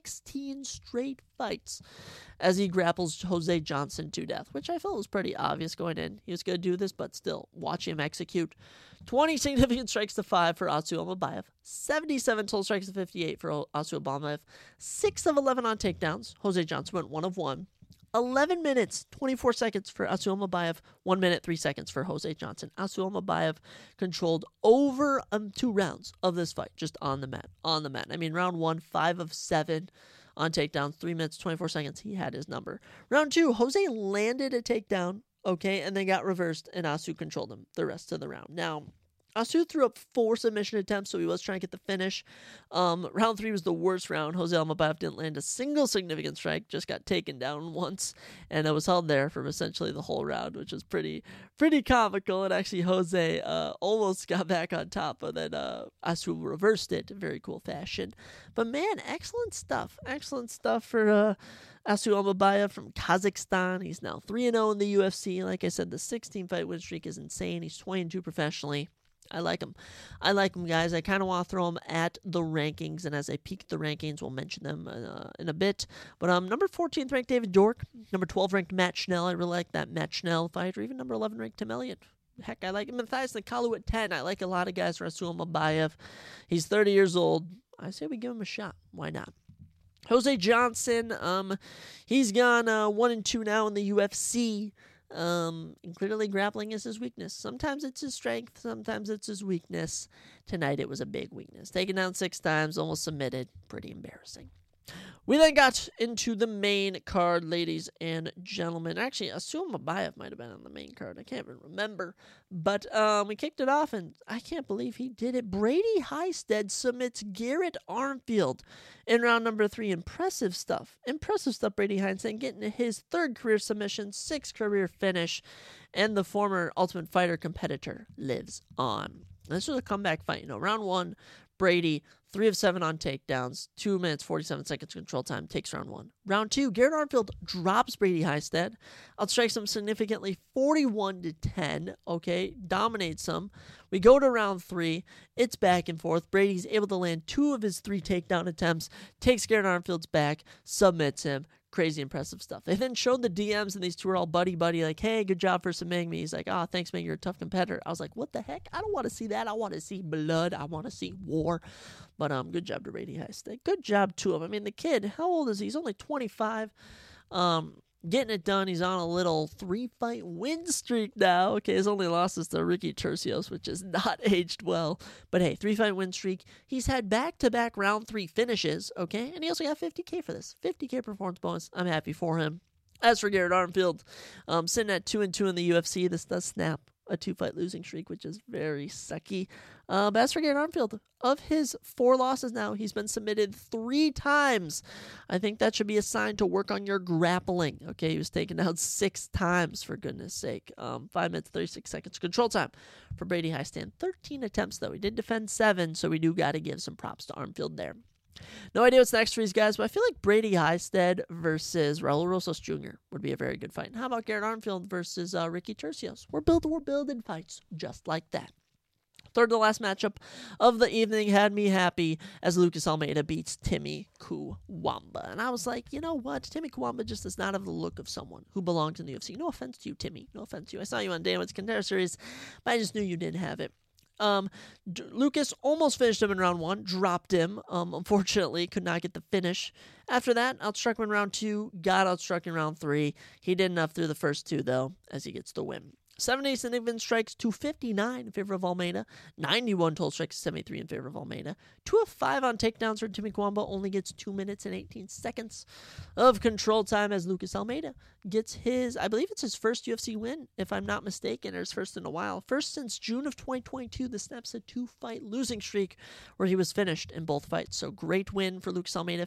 16 straight fights as he grapples Jose Johnson to death, which I felt was pretty obvious going in. He was going to do this, but still, watch him execute. 20 significant strikes to 5 for Asu Almabayev, 77 total strikes to 58 for Asu Almabayev, 6 of 11 on takedowns. Jose Johnson went 1 of 1. 11 minutes, 24 seconds for Asu Almabayev, 1 minute, 3 seconds for Jose Johnson. Asu Almabayev controlled over 2 rounds of this fight, just on the mat. I mean, round 1, 5 of 7 on takedowns, 3 minutes, 24 seconds. He had his number. Round 2, Jose landed a takedown, okay, and then got reversed, and Asu controlled him the rest of the round. Now, Asu threw up 4 submission attempts, so he was trying to get the finish. Round 3 was the worst round. Jose Almabayev didn't land a single significant strike, just got taken down once, and it was held there for essentially the whole round, which was pretty comical. And actually, Jose almost got back on top, but then Asu reversed it in very cool fashion. But man, excellent stuff. Excellent stuff for Asu Almabayev from Kazakhstan. He's now 3-0 in the UFC. Like I said, the 16-fight win streak is insane. He's 22 professionally. I like him, guys. I kind of want to throw him at the rankings, and as I peek the rankings, we'll mention them in a bit. But number 14th ranked David Dork, number 12 ranked Matt Schnell. I really like that Matt Schnell fight, or even number 11 ranked Tim Elliott. Heck, I like him. Matthias Nikalu at 10. I like a lot of guys for Asu Almabayev. He's 30 years old. I say we give him a shot. Why not? Jose Johnson, he's gone 1-2 now in the UFC. And clearly grappling is his weakness. Sometimes it's his strength, sometimes it's his weakness. Tonight it was a big weakness. Taken down 6 times, almost submitted. Pretty embarrassing. We then got into the main card, ladies and gentlemen. Actually, Asu Almabayev might have been on the main card. I can't even remember. But we kicked it off, and I can't believe he did it. Brady Hiestand submits Garrett Armfield in round number 3. Impressive stuff. Brady Hiestand getting his 3rd career submission, 6th career finish, and the former Ultimate Fighter competitor lives on. This was a comeback fight. Round 1, Brady, 3 of 7 on takedowns, 2 minutes, 47 seconds control time, takes round 1. Round 2, Garrett Armfield drops Brady Hiestand, outstrikes him significantly, 41-10, okay, dominates him. We go to round 3, it's back and forth. Brady's able to land 2 of his 3 takedown attempts, takes Garrett Armfield's back, submits him. Crazy impressive stuff. They then showed the DMs, and these two were all buddy-buddy, like, hey, good job for submitting me. He's like, thanks, man, you're a tough competitor. I was like, what the heck? I don't want to see that. I want to see blood. I want to see war. But good job to Brady Hiestand. Good job to him. I mean, the kid, how old is he? He's only 25. Getting it done. He's on a little 3-fight win streak now. Okay, his only loss is to Ricky Tercios, which is not aged well. But hey, 3-fight win streak. He's had back-to-back round 3 finishes, okay? And he also got $50K for this. $50K performance bonus. I'm happy for him. As for Garrett Armfield, sitting at 2-2 in the UFC, this does snap a 2-fight losing streak, which is very sucky. But as for Garrett Armfield, of his 4 losses now, he's been submitted 3 times. I think that should be a sign to work on your grappling. Okay, he was taken down 6 times, for goodness sake. 5 minutes, 36 seconds control time for Brady Hiestand. 13 attempts, though. He did defend 7, so we do got to give some props to Armfield there. No idea what's next for these guys, but I feel like Brady Hiestand versus Raul Rosas Jr. would be a very good fight. And how about Garrett Armfield versus Ricky Tercios? We're building fights just like that. Third to last matchup of the evening had me happy as Lucas Almeida beats Timmy Kuwamba. And I was like, you know what? Timmy Kuwamba just does not have the look of someone who belongs in the UFC. No offense to you, Timmy. No offense to you. I saw you on Dana White's Contender Series, but I just knew you didn't have it. Lucas almost finished him in round 1, dropped him, unfortunately, could not get the finish. After that, outstruck him in round 2, got outstruck in round 3. He did enough through the first 2, though, as he gets the win. 70 significant strikes to 59 in favor of Almeida. 91 total strikes to 73 in favor of Almeida. 2 of 5 on takedowns for Timmy Kuwamba. Only gets 2 minutes and 18 seconds of control time as Lucas Almeida gets his, I believe it's his first UFC win, if I'm not mistaken, or his first in a while. First since June of 2022, the snaps a 2-fight losing streak where he was finished in both fights. So great win for Lucas Almeida.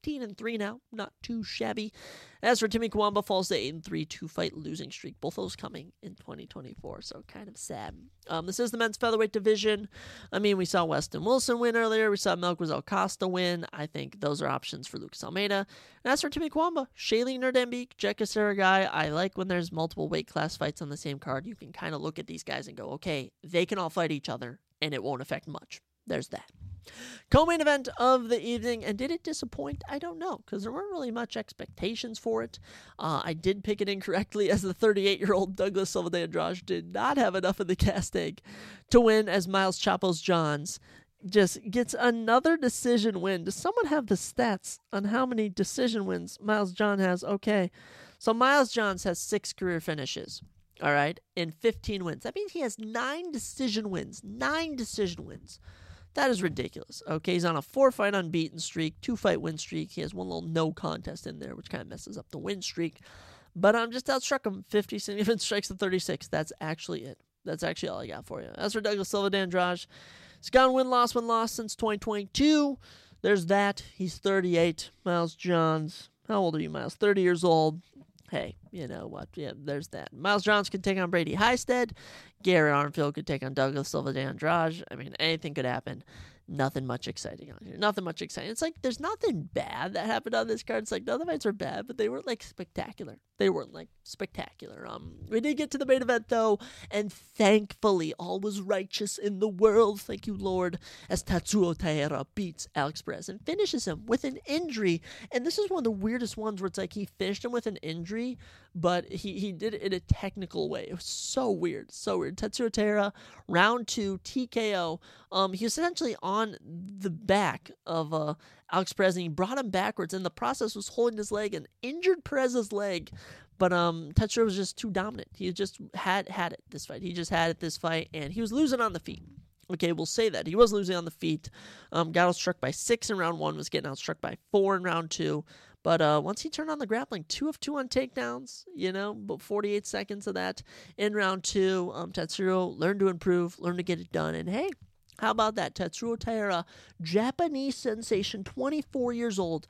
15-3 now, not too shabby. As for Timmy Kawamba, falls to 8-3, 2-fight losing streak. Both those coming in 2024, so kind of sad. This is the men's featherweight division. I mean, we saw Weston Wilson win earlier. We saw Melquiz Acosta win. I think those are options for Lucas Almeida. And as for Timmy Kawamba, Shailene Nerdembeek, Jekka Saragai, I like when there's multiple weight class fights on the same card. You can kind of look at these guys and go, okay, they can all fight each other, and it won't affect much. There's that. Co-main event of the evening, and did it disappoint? I don't know, because there weren't really much expectations for it. I did pick it incorrectly, as the 38-year-old Douglas Silva de Andrade did not have enough of the cast egg to win, as Miles Chapos Johns just gets another decision win. Does someone have the stats on how many decision wins Miles John has? Okay, so Miles Johns has 6 career finishes. All right, in 15 wins. That means he has 9 decision wins. 9 decision wins. That is ridiculous. Okay, he's on a 4-fight unbeaten streak, 2-fight win streak. He has one little no contest in there, which kind of messes up the win streak. But I'm just outstruck him 50 significant strikes to 36. That's actually it. That's actually all I got for you. As for Douglas Silva de Andrade, he's gone win-loss since 2022. There's that. He's 38. Miles Johns. How old are you, Miles? 30 years old. Hey, you know what? Yeah, there's that. Miles Johns could take on Brady Highstead. Garrett Armfield could take on Douglas Silva de Andrade. I mean, anything could happen. Nothing much exciting on here. Nothing much exciting. It's like there's nothing bad that happened on this card. It's like none of the fights are bad, but they weren't like spectacular. They weren't like spectacular. We did get to the main event though, and thankfully all was righteous in the world. Thank you, Lord, as Tatsuro Taira beats Alex Perez and finishes him with an injury. And this is one of the weirdest ones where it's like he finished him with an injury, but he did it in a technical way. It was so weird, so weird. Tatsuro Taira, round 2, TKO. He was essentially on the back of Alex Perez, and he brought him backwards, and the process was holding his leg and injured Perez's leg. But Tatsuro was just too dominant. He just had it this fight. He just had it this fight, and he was losing on the feet. Okay, we'll say that. He was losing on the feet. Got outstruck by 6 in round 1, was getting outstruck by 4 in round 2. But once he turned on the grappling, 2 of 2 on takedowns, but 48 seconds of that in round 2. Tatsuro learned to improve, learned to get it done, and hey, how about that? Tatsuro Taira, Japanese sensation, 24 years old,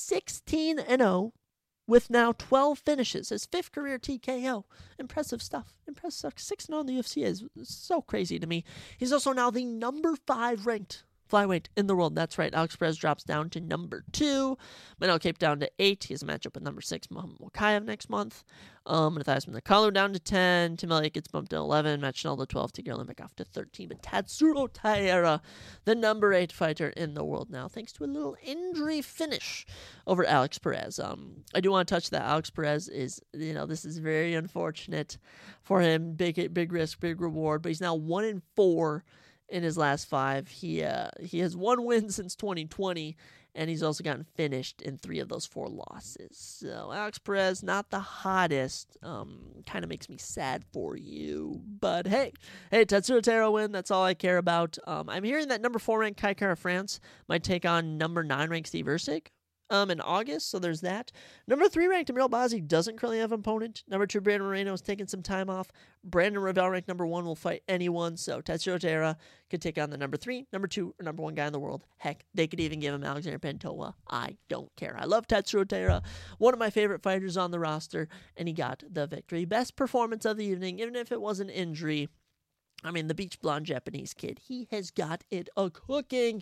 16-0, with now 12 finishes. His 5th career TKO. Impressive stuff. 6-0 in the UFC is so crazy to me. He's also now the number 5 ranked flyweight in the world. That's right. Alex Perez drops down to number 2. Manel Kape down to 8. He has a matchup with number 6, Muhammad Mokaev next month. Matthias Nakalu down to 10. Tim Elliott gets bumped to 11. Matt Schnell to 12. Tigran Limbeck off to 13. But Tatsuro Taira, the number 8 fighter in the world now, thanks to a little injury finish over Alex Perez. I do want to touch that. Alex Perez is, this is very unfortunate for him. Big risk, big reward. But he's now 1-4 in his last 5. He has 1 win since 2020, and he's also gotten finished in 3 of those 4 losses. So Alex Perez, not the hottest. Kind of makes me sad for you. But hey, Tatsuro Taira win. That's all I care about. I'm hearing that number 4 ranked Kai Kara France might take on number 9 ranked Steve Erceg in August, so there's that. Number 3 ranked Emil Bazzi doesn't currently have an opponent. Number 2, Brandon Moreno is taking some time off. Brandon Ravel, ranked number 1, will fight anyone, so Tatsuro Taira could take on the number 3, number 2, or number 1 guy in the world. Heck, they could even give him Alexander Pantoja. I don't care. I love Tatsuro Taira, one of my favorite fighters on the roster, and he got the victory. Best performance of the evening, even if it was an injury. I mean, the beach blonde Japanese kid, he has got it a-cooking.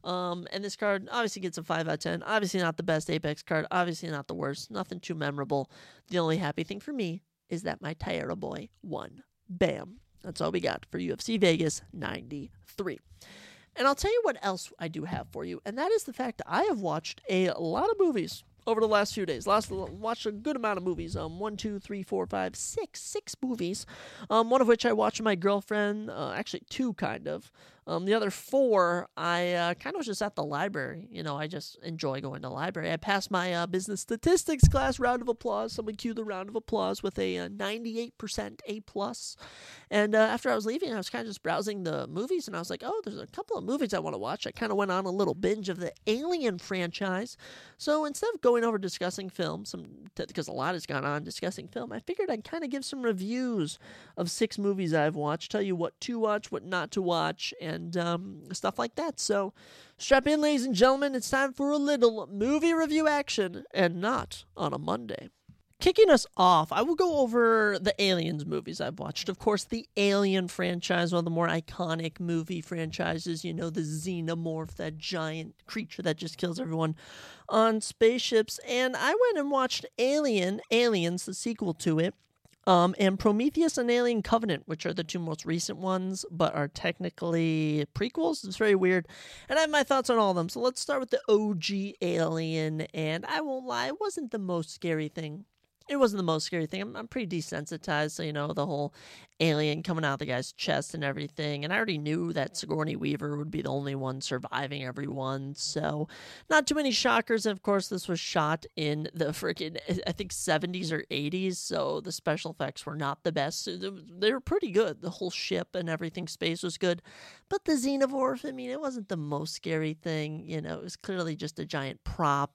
And this card obviously gets a 5 out of 10. Obviously not the best Apex card. Obviously not the worst. Nothing too memorable. The only happy thing for me is that my Taira boy won. Bam. That's all we got for UFC Vegas 93. And I'll tell you what else I do have for you, and that is the fact that I have watched a lot of movies over the last few days. Watched a good amount of movies. 1, 2, 3, 4, 5, 6 movies. One of which I watched with my girlfriend. Actually, 2 kind of. The other 4, I kind of was just at the library. I just enjoy going to the library. I passed my business statistics class. Round of applause. Someone cue the round of applause with a 98% A+. And after I was leaving, I was kind of just browsing the movies, and I was like, oh, there's a couple of movies I want to watch. I kind of went on a little binge of the Alien franchise. So instead of going over discussing film, because a lot has gone on discussing film, I figured I'd kind of give some reviews of 6 movies I've watched, tell you what to watch, what not to watch, and and stuff like that. So strap in, ladies and gentlemen. It's time for a little movie review action, and not on a Monday. Kicking us off, I will go over the Aliens movies I've watched. Of course, the Alien franchise, one of the more iconic movie franchises. You know, the xenomorph, that giant creature that just kills everyone on spaceships. And I went and watched Aliens, the sequel to it, and Prometheus and Alien Covenant, which are the two most recent ones, but are technically prequels. It's very weird. And I have my thoughts on all of them. So let's start with the OG Alien. And I won't lie, it wasn't the most scary thing. It wasn't the most scary thing. I'm pretty desensitized, so, you know, the whole alien coming out of the guy's chest and everything. And I already knew that Sigourney Weaver would be the only one surviving everyone, so not too many shockers. And, of course, this was shot in the freaking, I think, 70s or 80s, so the special effects were not the best. They were pretty good. The whole ship and everything, space was good. But the xenomorph, I mean, it wasn't the most scary thing. You know, it was clearly just a giant prop.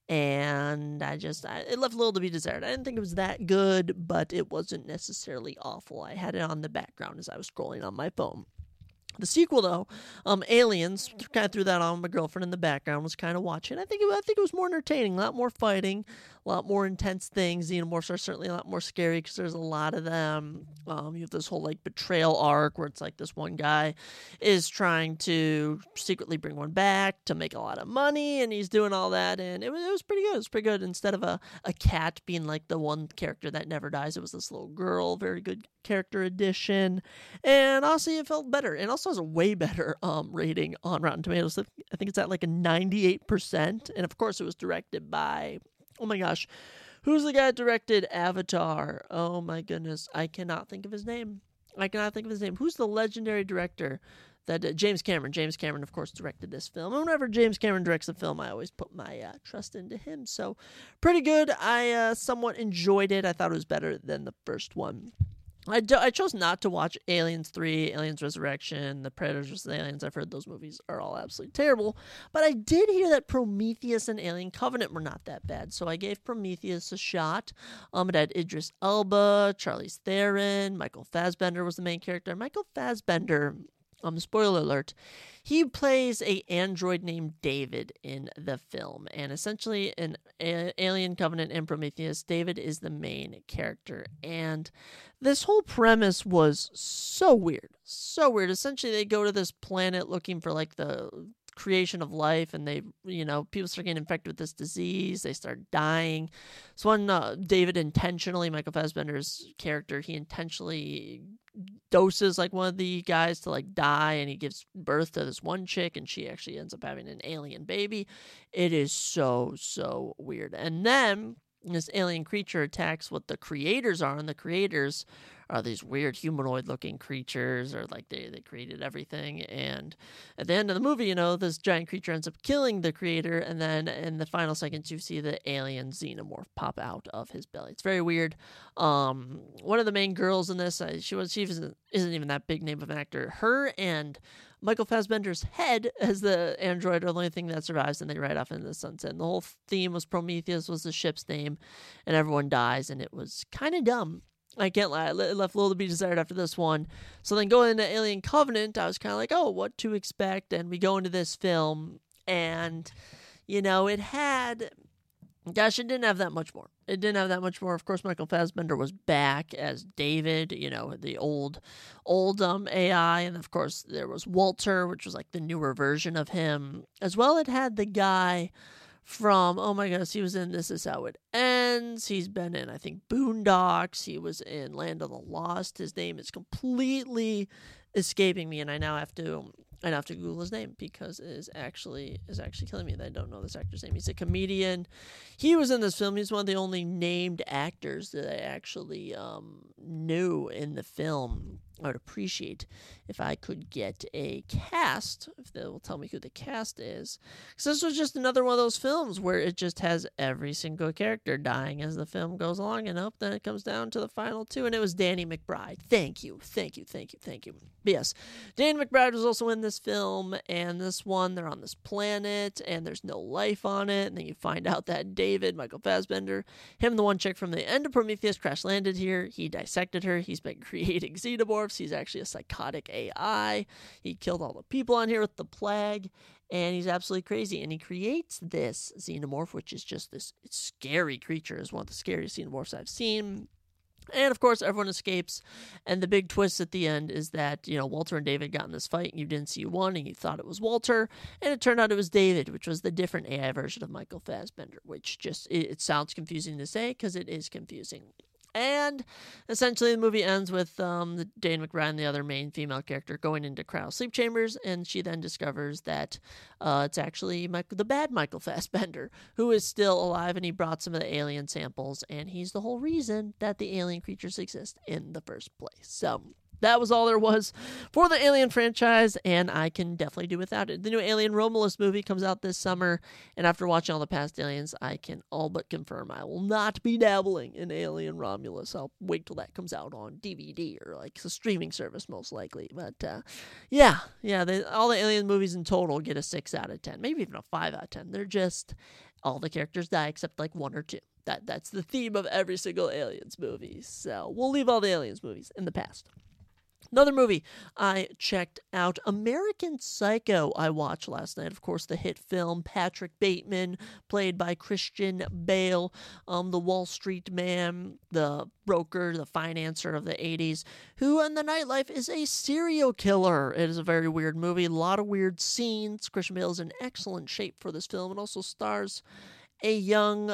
And it left a little to be desired. I didn't think it was that good, but it wasn't necessarily awful. I had it on the background as I was scrolling on my phone. The sequel, though, Aliens, kind of threw that on. My girlfriend in the background was kind of watching. I think it was more entertaining, a lot more fighting, a lot more intense things. Xenomorphs are certainly a lot more scary because there's a lot of them. You have this whole like betrayal arc where it's like this one guy is trying to secretly bring one back to make a lot of money, and he's doing all that, and it was pretty good. It was pretty good. Instead of a cat being like the one character that never dies, it was this little girl. Very good character addition, and honestly, it felt better. And also has a way better rating on Rotten Tomatoes. I think it's at like a 98%, and of course, it was directed by, oh my gosh, who's the guy that directed Avatar? Oh my goodness, I cannot think of his name. Who's the legendary director that James Cameron? James Cameron, of course, directed this film. And whenever James Cameron directs a film, I always put my trust into him. So, pretty good. I somewhat enjoyed it. I thought it was better than the first one. I chose not to watch Aliens 3, Aliens Resurrection, The Predators vs. Aliens. I've heard those movies are all absolutely terrible. But I did hear that Prometheus and Alien Covenant were not that bad. So I gave Prometheus a shot. It had Idris Elba, Charlize Theron, Michael Fassbender was the main character. Michael Fassbender, spoiler alert, he plays a android named David in the film, and essentially in Alien Covenant and Prometheus, David is the main character, and this whole premise was so weird. Essentially, they go to this planet looking for like the creation of life, and they, you know, people start getting infected with this disease, they start dying. So when David intentionally, Michael Fassbender's character, he intentionally doses like one of the guys to like die, and he gives birth to this one chick, and she actually ends up having an alien baby. It is so weird. And then this alien creature attacks what the creators are, and the creators are these weird humanoid looking creatures, or like they created everything. And at the end of the movie, you know, this giant creature ends up killing the creator, and then in the final seconds you see the alien xenomorph pop out of his belly. It's very weird. One of the main girls in this, she isn't even that big name of an actor. Her and Michael Fassbender's head as the android are the only thing that survives, and they ride off into the sunset. And the whole theme was Prometheus was the ship's name, and everyone dies, and it was kind of dumb. I can't lie, it left a little to be desired after this one. So then going into Alien Covenant, I was kind of like, oh, what to expect? And we go into this film, and, you know, it didn't have that much more. Of course, Michael Fassbender was back as David, you know, the old AI. And, of course, there was Walter, which was like the newer version of him. As well, it had the guy from, oh my goodness, he was in This Is How It Ends. He's been in, I think, Boondocks. He was in Land of the Lost. His name is completely escaping me, and I have to Google his name because it is actually killing me that I don't know this actor's name. He's a comedian. He was in this film. He's one of the only named actors that I actually knew in the film. I would appreciate if I could get a cast, if they will tell me who the cast is. Because this was just another one of those films where it just has every single character dying as the film goes along, and then it comes down to the final two, and it was Danny McBride. Thank you. But yes, Danny McBride was also in this film, and this one, they're on this planet, and there's no life on it, and then you find out that David, Michael Fassbender, him, the one chick from the end of Prometheus, crash landed here. He dissected her. He's been creating xenomorphs. xenomorphs. He's actually a psychotic AI. He killed all the people on here with the plague, and he's absolutely crazy. And he creates this xenomorph, which is just this scary creature. It's one of the scariest xenomorphs I've seen. And, of course, everyone escapes, and the big twist at the end is that, Walter and David got in this fight, and you didn't see who won, and you thought it was Walter, and it turned out it was David, which was the different AI version of Michael Fassbender, which just, it sounds confusing to say, because it is confusing. And essentially the movie ends with Dane McBride, the other main female character, going into cryo sleep chambers, and she then discovers that it's actually the bad Michael Fassbender, who is still alive, and he brought some of the alien samples, and he's the whole reason that the alien creatures exist in the first place. So that was all there was for the Alien franchise, and I can definitely do without it. The new Alien Romulus movie comes out this summer, and after watching all the past Aliens, I can all but confirm I will not be dabbling in Alien Romulus. I'll wait till that comes out on DVD or like a streaming service, most likely. But all the Alien movies in total get a 6 out of 10, maybe even a 5 out of 10. They're just, all the characters die except like 1 or 2. That's the theme of every single Aliens movie. So we'll leave all the Aliens movies in the past. Another movie I checked out, American Psycho, I watched last night. Of course, the hit film, Patrick Bateman, played by Christian Bale, the Wall Street man, the broker, the financer of the 80s, who in the nightlife is a serial killer. It is a very weird movie, a lot of weird scenes. Christian Bale is in excellent shape for this film. It also stars a young,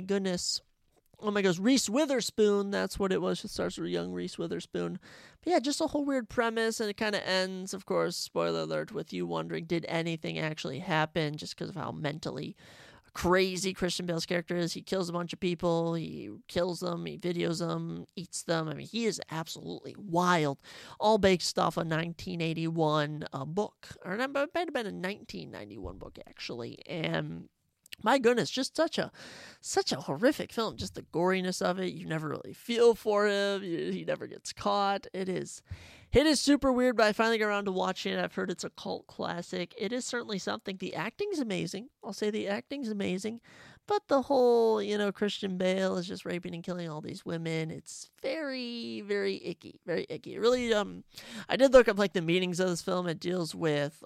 Reese Witherspoon, that's what it was. It starts with a young Reese Witherspoon. But yeah, just a whole weird premise, and it kind of ends, of course, spoiler alert, with you wondering, did anything actually happen, just because of how mentally crazy Christian Bale's character is. He kills a bunch of people, he kills them, he videos them, eats them. I mean, he is absolutely wild, all based off a 1981 book, or it might have been a 1991 book, actually, and my goodness, just such a horrific film. Just the goriness of it. You never really feel for him. He never gets caught. It is super weird, but I finally got around to watching it. I've heard it's a cult classic. It is certainly something. The acting's amazing. I'll say the acting's amazing. But the whole, Christian Bale is just raping and killing all these women. It's very, very icky. Very icky. It really, I did look up, the meanings of this film. It deals with,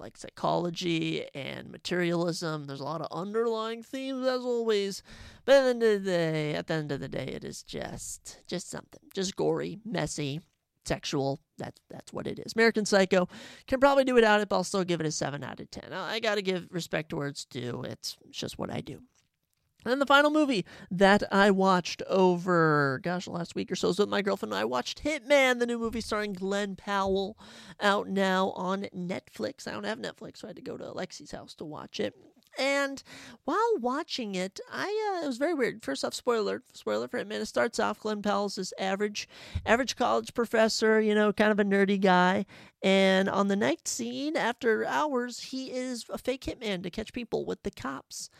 psychology and materialism. There's a lot of underlying themes, as always. But at the end of the day, it is just something. Just gory, messy, sexual. That's what it is. American Psycho. Can probably do without it, but I'll still give it a 7 out of 10. I gotta give respect to where it's due. It's just what I do. And then the final movie that I watched over, last week or so was with my girlfriend. I watched Hitman, the new movie starring Glenn Powell, out now on Netflix. I don't have Netflix, so I had to go to Alexi's house to watch it. And while watching it, it was very weird. First off, spoiler for Hitman. It starts off, Glenn Powell's this average college professor, kind of a nerdy guy. And on the night scene, after hours, he is a fake hitman to catch people with the cops.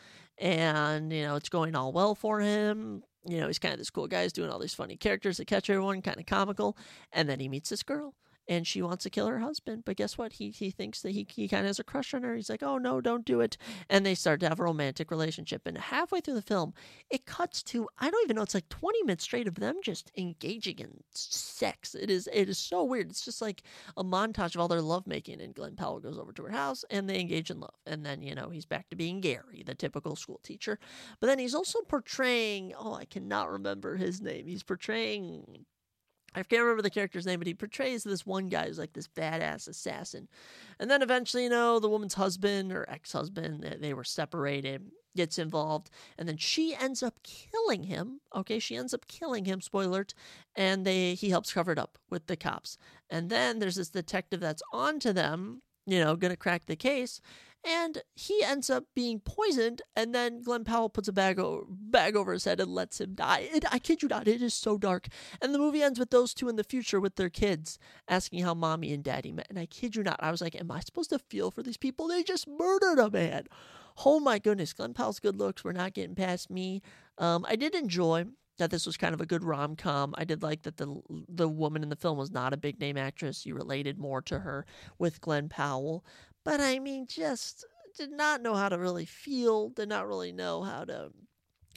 And, it's going all well for him. He's kind of this cool guy. He's doing all these funny characters that catch everyone, kind of comical. And then he meets this girl, and she wants to kill her husband. But guess what? He thinks that he kind of has a crush on her. He's like, oh, no, don't do it. And they start to have a romantic relationship. And halfway through the film, it cuts to, I don't even know, it's 20 minutes straight of them just engaging in sex. It is so weird. It's just like a montage of all their lovemaking. And Glenn Powell goes over to her house, and they engage in love. And then, he's back to being Gary, the typical school teacher. But then he's also portraying, I cannot remember his name. He's portraying, I can't remember the character's name, but he portrays this one guy who's like this badass assassin. And then eventually, the woman's husband or ex-husband, they were separated, gets involved, and then she ends up killing him. Okay, she ends up killing him, spoiler alert, and he helps cover it up with the cops. And then there's this detective that's onto them, gonna crack the case, and he ends up being poisoned, and then Glenn Powell puts a bag over his head and lets him die. I kid you not, it is so dark. And the movie ends with those two in the future with their kids asking how mommy and daddy met. And I kid you not, I was like, am I supposed to feel for these people? They just murdered a man. Oh my goodness, Glenn Powell's good looks were not getting past me. I did enjoy that this was kind of a good rom-com. I did like that the woman in the film was not a big-name actress. You related more to her with Glenn Powell. But I mean, just did not know how to really feel, did not really know how to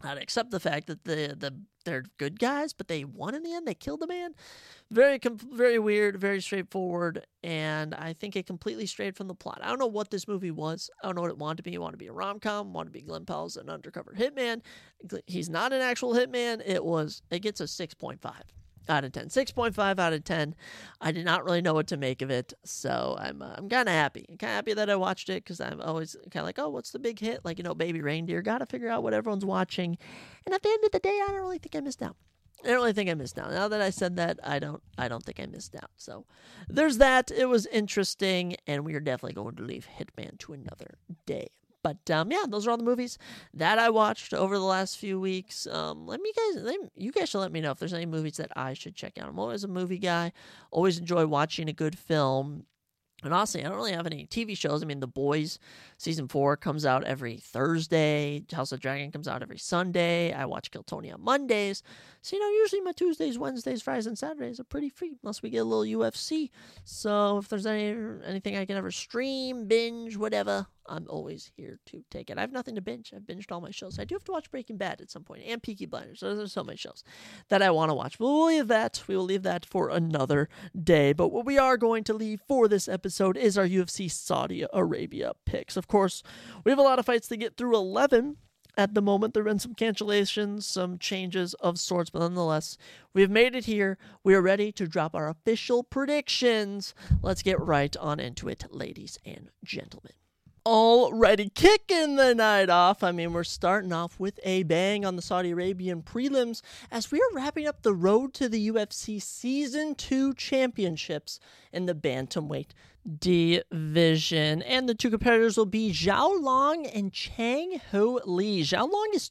I'd accept the fact that they're good guys, but they won in the end. They killed the man. Very weird, very straightforward, and I think it completely strayed from the plot. I don't know what this movie was. I don't know what it wanted to be. It wanted to be a rom-com. Wanted to be Glenn Powell's an undercover hitman. He's not an actual hitman. It gets a 6.5 out of 10. 6.5 out of 10. I did not really know what to make of it, so I'm kind of happy. I'm kind of happy that I watched it, because I'm always kind of like, oh, what's the big hit? Like, Baby Reindeer. Got to figure out what everyone's watching. And at the end of the day, I don't really think I missed out. Now that I said that, I don't think I missed out. So there's that. It was interesting, and we are definitely going to leave Hitman to another day. But yeah, those are all the movies that I watched over the last few weeks. You guys should let me know if there's any movies that I should check out. I'm always a movie guy. Always enjoy watching a good film. And honestly, I don't really have any TV shows. I mean, The Boys Season 4 comes out every Thursday. House of Dragon comes out every Sunday. I watch Kill Tony on Mondays. So, usually my Tuesdays, Wednesdays, Fridays, and Saturdays are pretty free, unless we get a little UFC. So if there's anything I can ever stream, binge, whatever, I'm always here to take it. I have nothing to binge. I've binged all my shows. I do have to watch Breaking Bad at some point, and Peaky Blinders. So there's so many shows that I want to watch. But we will leave that for another day. But what we are going to leave for this episode is our UFC Saudi Arabia picks. Of course, we have a lot of fights to get through. 11 at the moment. There have been some cancellations, some changes of sorts, but nonetheless, we have made it here. We are ready to drop our official predictions. Let's get right on into it, ladies and gentlemen. Alrighty, kicking the night off. We're starting off with a bang on the Saudi Arabian prelims as we are wrapping up the road to the UFC Season 2 championships in the bantamweight division. And the two competitors will be Zhao Long and Chang Ho Lee. Zhao Long is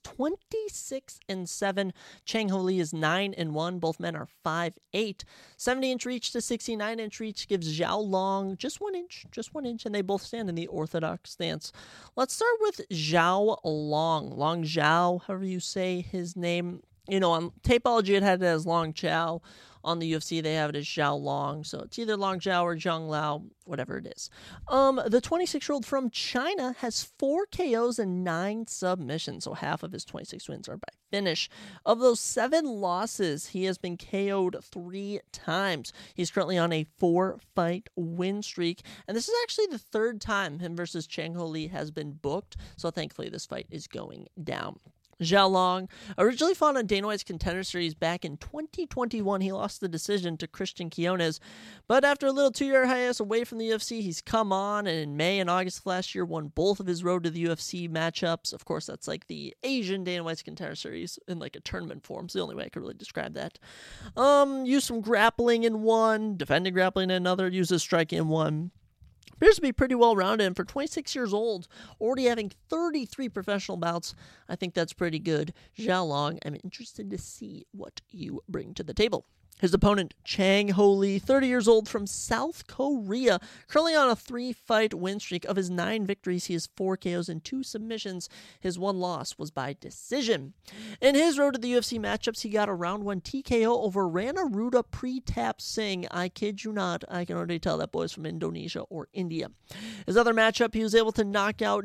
26-7. Chang Ho Lee is 9-1. Both men are 5'8". 70-inch reach to 69-inch reach gives Zhao Long just one inch, and they both stand in the orthodox stance. Let's start with Zhao Long. Long Zhao, however you say his name. On Tapology it had it as Long Chao. On the UFC, they have it as Zhao Long, so it's either Long Zhao or Zhang Lao, whatever it is. The 26-year-old from China has 4 KOs and 9 submissions, so half of his 26 wins are by finish. Of those 7 losses, he has been KO'd 3 times. He's currently on a 4-fight win streak, and this is actually the 3rd time him versus Chang Ho Lee has been booked, so thankfully this fight is going down. Zhao Long originally fought on Dana White's Contender Series back in 2021. He lost the decision to Christian Quiones, but after a little 2-year hiatus away from the UFC, he's come on, and in May and August of last year won both of his road to the UFC matchups. Of course, that's like the Asian Dana White's Contender Series in like a tournament form. It's the only way I could really describe that. Used some grappling in one, defending grappling in another, uses striking in one. Appears to be pretty well-rounded, and for 26 years old, already having 33 professional bouts, I think that's pretty good. Zhao Long, I'm interested to see what you bring to the table. His opponent, Chang Ho Lee, 30 years old from South Korea, currently on a 3-fight win streak. Of his 9 victories, he has 4 KOs and 2 submissions. His 1 loss was by decision. In his road to the UFC matchups, he got a round 1 TKO over Ranaruda Pratap Singh. I kid you not, I can already tell that boy's from Indonesia or India. His other matchup, he was able to knock out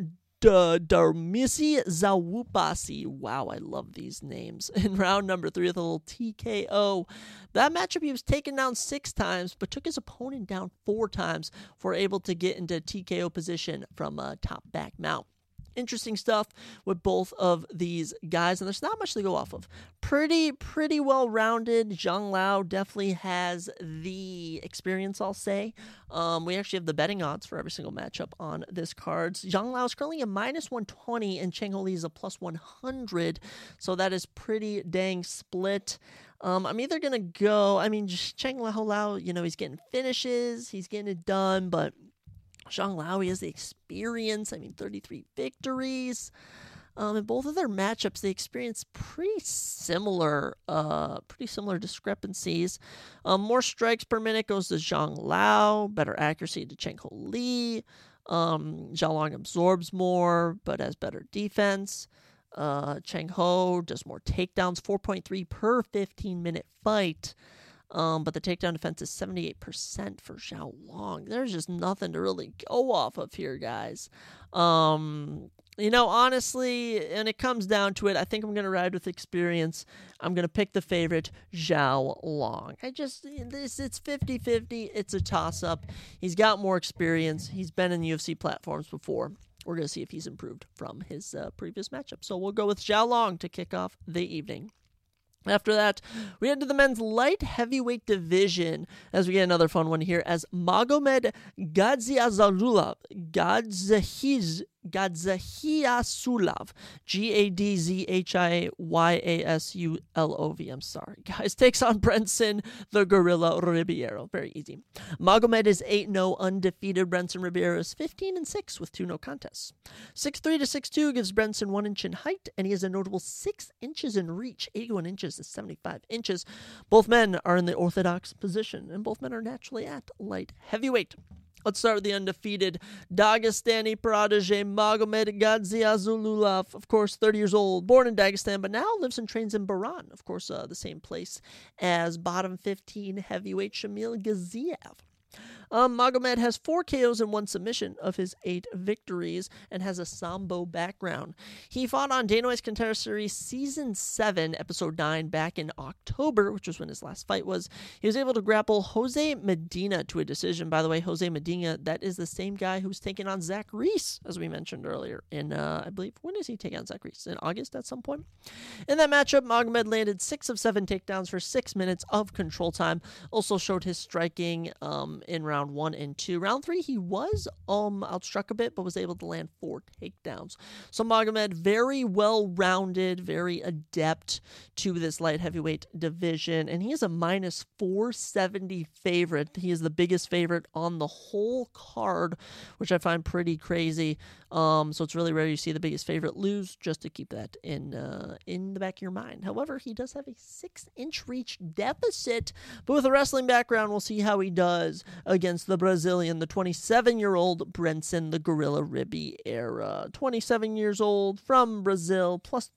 Darmisi Zawupasi. Wow, I love these names. In round number 3 with a little TKO. That matchup, he was taken down 6 times, but took his opponent down 4 times for able to get into TKO position from top back mount. Interesting stuff with both of these guys, and there's not much to go off of. Pretty well-rounded. Zhang Lao definitely has the experience, I'll say. We actually have the betting odds for every single matchup on this card. Zhang Lao is currently a -120, and Chang Ho Lee is a +100, so that is pretty dang split. I'm either going to go, Chang Ho Lao, he's getting finishes, he's getting it done, but Zhang Lao, he has the experience. 33 victories. In both of their matchups, they experienced pretty similar discrepancies. More strikes per minute goes to Zhang Lao. Better accuracy to Chang Ho Lee. Zhao Long absorbs more, but has better defense. Chang Ho does more takedowns, 4.3 per 15-minute fight. But the takedown defense is 78% for Zhao Long. There's just nothing to really go off of here, guys. Honestly, and it comes down to it, I think I'm going to ride with experience. I'm going to pick the favorite, Zhao Long. It's 50-50. It's a toss-up. He's got more experience. He's been in UFC platforms before. We're going to see if he's improved from his previous matchup. So we'll go with Zhao Long to kick off the evening. After that, we head to the men's light heavyweight division as we get another fun one here as Magomed Gadzhiyazulov, Gadzhiasulov, Gadzhiasulov, I'm sorry, guys, takes on Brenson the Gorilla Ribeiro. Very easy. Magomed is 8-0 undefeated. Brenson Ribeiro is 15-6 with 2 no contests. 6'3 to 6'2 gives Brenson 1 inch in height, and he has a notable 6 inches in reach. 81 inches is 75 inches. Both men are in the orthodox position, and both men are naturally at light heavyweight. Let's start with the undefeated Dagestani protege Magomed Gadzhiyazulov, of course, 30 years old, born in Dagestan, but now lives and trains in Bahrain, of course, the same place as bottom 15 heavyweight Shamil Gaziev. Magomed has 4 KOs and 1 submission of his 8 victories and has a Sambo background. He fought on Dana White's Contender Series Season 7, Episode 9 back in October, which was when his last fight was. He was able to grapple Jose Medina to a decision. By the way, Jose Medina, that is the same guy who's taking on Zach Reese, as we mentioned earlier. In, I believe, when is he taking on Zach Reese? In August at some point? In that matchup, Magomed landed 6 of 7 takedowns for 6 minutes of control time. Also showed his striking in round 1 and 2. Round 3, he was outstruck a bit, but was able to land 4 takedowns. So Magomed, very well-rounded, very adept to this light heavyweight division, and he is a minus 470 favorite. He is the biggest favorite on the whole card, which I find pretty crazy. So it's really rare you see the biggest favorite lose, just to keep that in the back of your mind. However, he does have a 6-inch reach deficit, but with a wrestling background, we'll see how he does against the Brazilian, the 27-year-old Brenson the Gorilla Ribeiro. 27 years old from Brazil, plus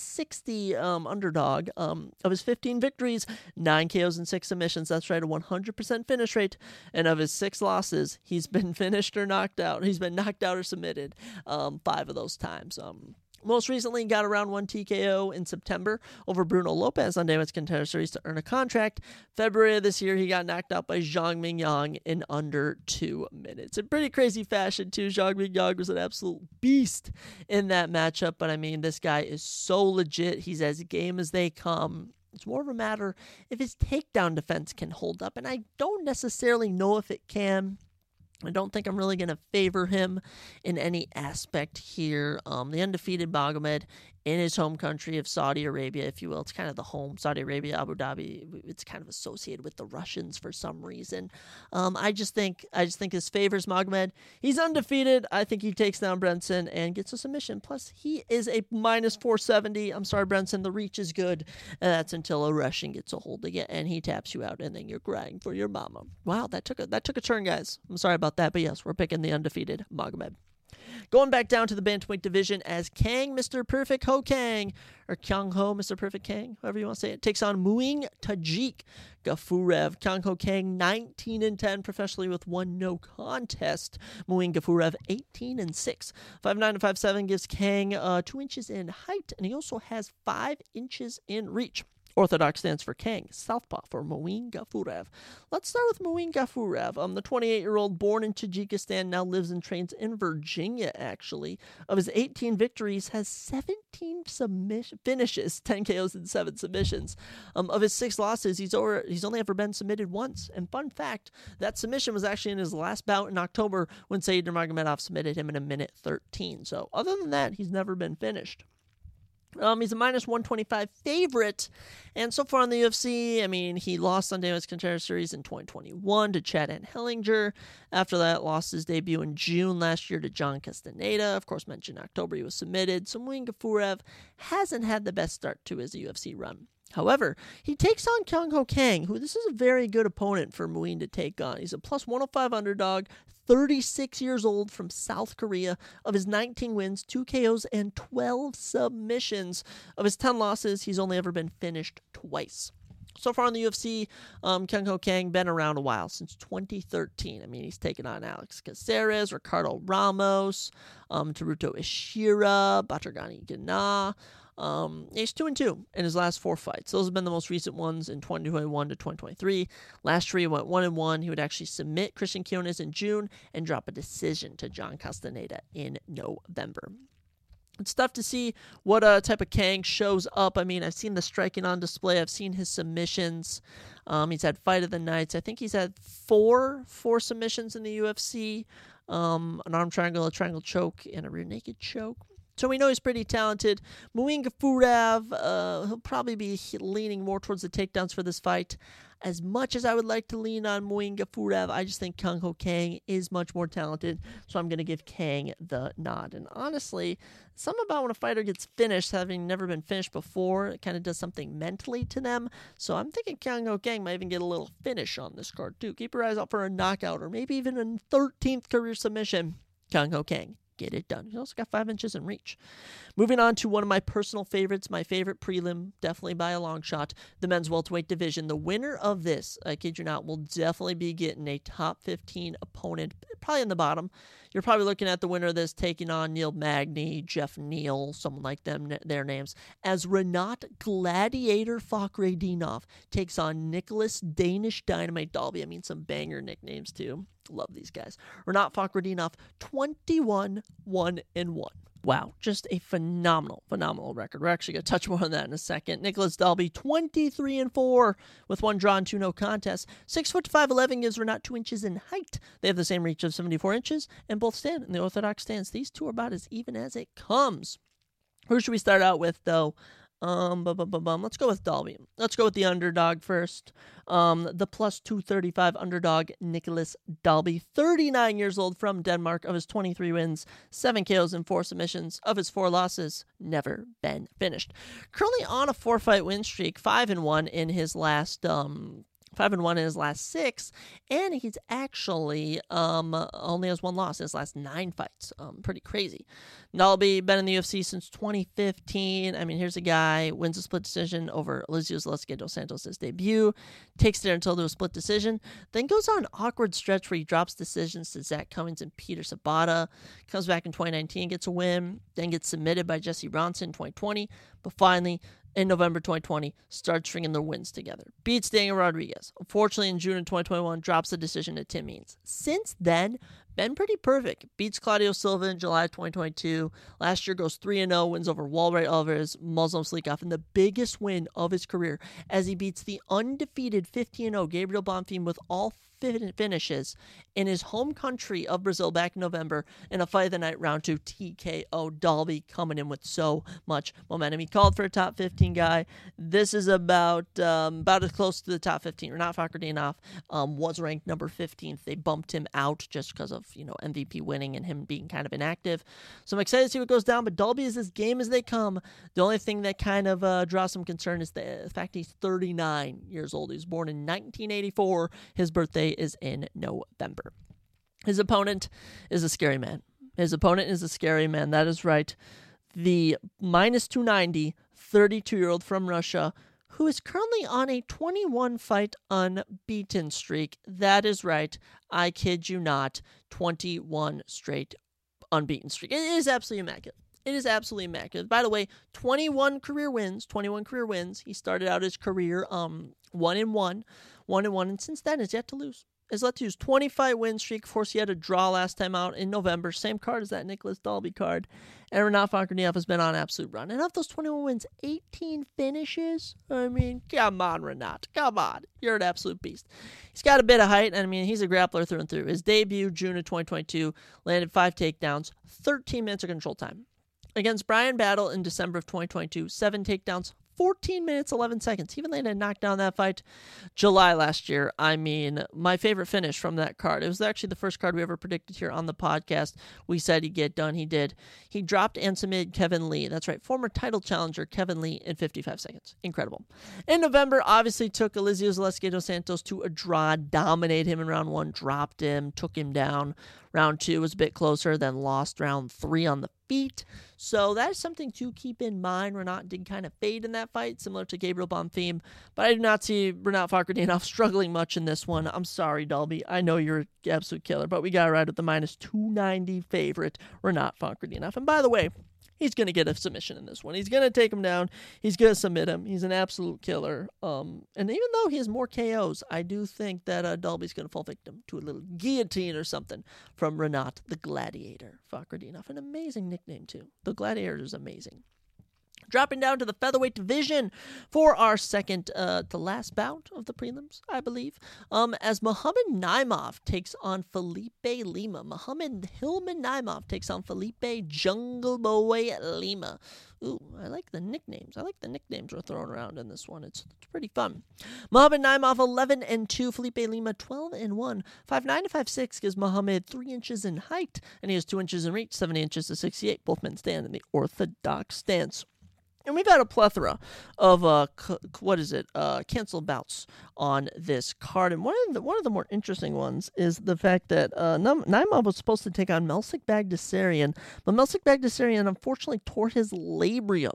360 underdog. Of his 15 victories, 9 KOs and 6 submissions. That's right, a 100% finish rate. And of his 6 losses, he's been finished or knocked out. He's been knocked out or submitted 5 of those times. Most recently got around 1 TKO in September over Bruno Lopez on Dana White's Contender Series to earn a contract. February of this year, he got knocked out by Zhang Mingyang in under 2 minutes. In pretty crazy fashion, too. Zhang Mingyang was an absolute beast in that matchup, but I mean, this guy is so legit. He's as game as they come. It's more of a matter if his takedown defense can hold up, and I don't necessarily know if it can. I don't think I'm really going to favor him in any aspect here. The undefeated Magomed in his home country of Saudi Arabia, if you will. It's kind of the home, Saudi Arabia, Abu Dhabi. It's kind of associated with the Russians for some reason. I just think this favors Magomed. He's undefeated. I think he takes down Brenson and gets a submission. Plus, he is a minus 470. I'm sorry, Brenson. The reach is good. And that's until a Russian gets a hold of you and he taps you out, and then you're crying for your mama. Wow, that took a turn, guys. I'm sorry about that, but yes, we're picking the undefeated Magomed. Going back down to the bantamweight division as Kang, Mr. Perfect Ho Kang, or Kyung Ho, Mr. Perfect Kang, however you want to say it, takes on Muing Tajik Gafurev. Kyung Ho Kang, 19-10 professionally with 1 no contest. Muing Gafurev, 18-6. 5'9" to 5'7" gives Kang 2 inches in height, and he also has 5 inches in reach. Orthodox stands for Kang, Southpaw for Muing Gafurev. Let's start with Muing Gafurev. The 28-year-old born in Tajikistan, now lives and trains in Virginia, actually. Of his 18 victories, has 17 finishes, 10 KOs and 7 submissions. Of his 6 losses, he's only ever been submitted once. And fun fact, that submission was actually in his last bout in October when Said Nurmagomedov submitted him in a minute 13. So other than that, he's never been finished. He's a minus 125 favorite, and so far in the UFC, I mean, he lost on Dana White's Contender Series in 2021 to Chad Hellinger. After that, lost his debut in June last year to John Castaneda. Of course, mentioned in October he was submitted. So Muing Gafurev hasn't had the best start to his UFC run. However, he takes on Kyung Ho Kang, who this is a very good opponent for Muing to take on. He's a plus 105 underdog, 36 years old from South Korea. Of his 19 wins, 2 KOs, and 12 submissions. Of his 10 losses, he's only ever been finished twice. So far in the UFC, Kyung Ho Kang been around a while, since 2013. I mean, he's taken on Alex Caceres, Ricardo Ramos, Teruto Ishira, Batargani Gana. He's 2-2 in his last 4 fights. Those have been the most recent ones in 2021 to 2023. Last year he went 1-1. He would actually submit Christian Quinones in June and drop a decision to John Castaneda in November. It's tough to see what type of Kang shows up. I mean, I've seen the striking on display. I've seen his submissions. He's had fight of the nights. I think he's had four submissions in the UFC. An arm triangle, a triangle choke, and a rear naked choke. So we know he's pretty talented. Muin Gafurov, he'll probably be leaning more towards the takedowns for this fight. As much as I would like to lean on Muin Gafurov, I just think Kyung Ho Kang is much more talented, so I'm going to give Kang the nod. And honestly, something about when a fighter gets finished, having never been finished before, it kind of does something mentally to them. So I'm thinking Kyung Ho Kang might even get a little finish on this card, too. Keep your eyes out for a knockout or maybe even a 13th career submission. Kyung Ho Kang. Get it done. He's also got 5 inches in reach. Moving on to one of my personal favorites, my favorite prelim, definitely by a long shot, the men's welterweight division. The winner of this, I kid you not, will definitely be getting a top 15 opponent, probably in the bottom. You're probably looking at the winner of this taking on Neil Magny, Jeff Neal, someone like them, their names, as Renat Gladiator Fakhretdinov takes on Nicholas Danish Dynamite Dalby. I mean, some banger nicknames, too. Love these guys. Renat Fakhretdinov, 21-1-1. Wow, just a phenomenal record. We're actually going to touch more on that in a second. Nicholas Dalby, 23-4 with 1 draw and 2 no contests. 6'5", 11 gives Renat 2 inches in height. They have the same reach of 74 inches and both stand in the orthodox stance. These two are about as even as it comes. Who should we start out with, though? Let's go with Dalby. Let's go with the underdog first. The plus 235 underdog, Nicholas Dalby, 39 years old, from Denmark. Of his 23 wins, 7 KOs and 4 submissions. Of his 4 losses, never been finished. Currently on a 4-fight win streak, 5-1 in his last 5-1 in his last 6, and he's actually only has 1 loss in his last 9 fights. Pretty crazy. Dalby been in the UFC since 2015. I mean, here's a guy, wins a split decision over Elizeu Zaleski dos Santos' debut, takes it until to a split decision, then goes on an awkward stretch where he drops decisions to Zach Cummings and Peter Sabata, comes back in 2019, gets a win, then gets submitted by Jesse Bronson in 2020, but finally, in November 2020, starts stringing the wins together. Beats Daniel Rodriguez. Unfortunately, in June of 2021, drops the decision to Tim Means. Since then, been pretty perfect. Beats Claudio Silva in July of 2022. Last year goes 3-0, wins over Walray Alvarez, Muslim Slikov, and the biggest win of his career as he beats the undefeated 50-0 Gabriel Bonfim with all finishes in his home country of Brazil back in November in a fight of the night round 2 TKO. Dalby coming in with so much momentum. He called for a top 15 guy. This is about as close to the top 15. Renat Fakhretdinov was ranked number 15th. They bumped him out just because of MVP winning and him being kind of inactive. So I'm excited to see what goes down, but Dalby is as game as they come. The only thing that kind of draws some concern is the fact he's 39 years old. He was born in 1984. His birthday is in November. His opponent is a scary man. That is right. The minus 290, 32-year-old from Russia, who is currently on a 21-fight unbeaten streak. That is right. I kid you not. 21 straight unbeaten streak. It is absolutely immaculate. By the way, 21 career wins. He started out his career 1-1, and since then has yet to lose. Has led to his 20-fight win streak. Of course, he had a draw last time out in November. Same card as that Nicholas Dalby card. And Renat Fakhretdinov has been on an absolute run. And of those 21 wins, 18 finishes. I mean, come on, Renat. Come on. You're an absolute beast. He's got a bit of height. And I mean, he's a grappler through and through. His debut, June of 2022, landed 5 takedowns, 13 minutes of control time. Against Brian Battle in December of 2022, 7 takedowns, 14 minutes, 11 seconds. He even landed a knockdown that fight. July last year, I mean, my favorite finish from that card. It was actually the first card we ever predicted here on the podcast. We said he'd get done. He did. He dropped and submitted Kevin Lee. That's right, former title challenger Kevin Lee in 55 seconds. Incredible. In November, obviously took Elizeu Zaleski dos Santos to a draw, dominated him in round 1, dropped him, took him down. Round 2 was a bit closer, then lost round 3 on the feet. So that is something to keep in mind. Renat did kind of fade in that fight, similar to Gabriel Bonfim, but I do not see Renat Fakhretdinov struggling much in this one. I'm sorry, Dalby. I know you're an absolute killer, but we got to ride with the minus 290 favorite, Renat Fakhretdinov. And by the way, he's going to get a submission in this one. He's going to take him down. He's going to submit him. He's an absolute killer. And even though he has more KOs, I do think that Dalby's going to fall victim to a little guillotine or something from Renat the Gladiator Fakhretdinov. An amazing nickname, too. The Gladiator is amazing. Dropping down to the featherweight division for our second to last bout of the prelims, I believe, as Muhammad Naimov takes on Felipe Lima. Muhammad Hillman Naimov takes on Felipe Jungle Boy Lima. Ooh, I like the nicknames. I like the nicknames we're throwing around in this one. It's pretty fun. Muhammad Naimov 11-2, Felipe Lima 12-1. 5'9" to 5'6" gives Muhammad 3 inches in height, and he has 2 inches in reach, 70 inches to 68. Both men stand in the orthodox stance. And we've had a plethora of canceled bouts on this card, and one of the more interesting ones is the fact that Naimov was supposed to take on Melsik Bagdasaryan, but Melsik Bagdasaryan unfortunately tore his labrum.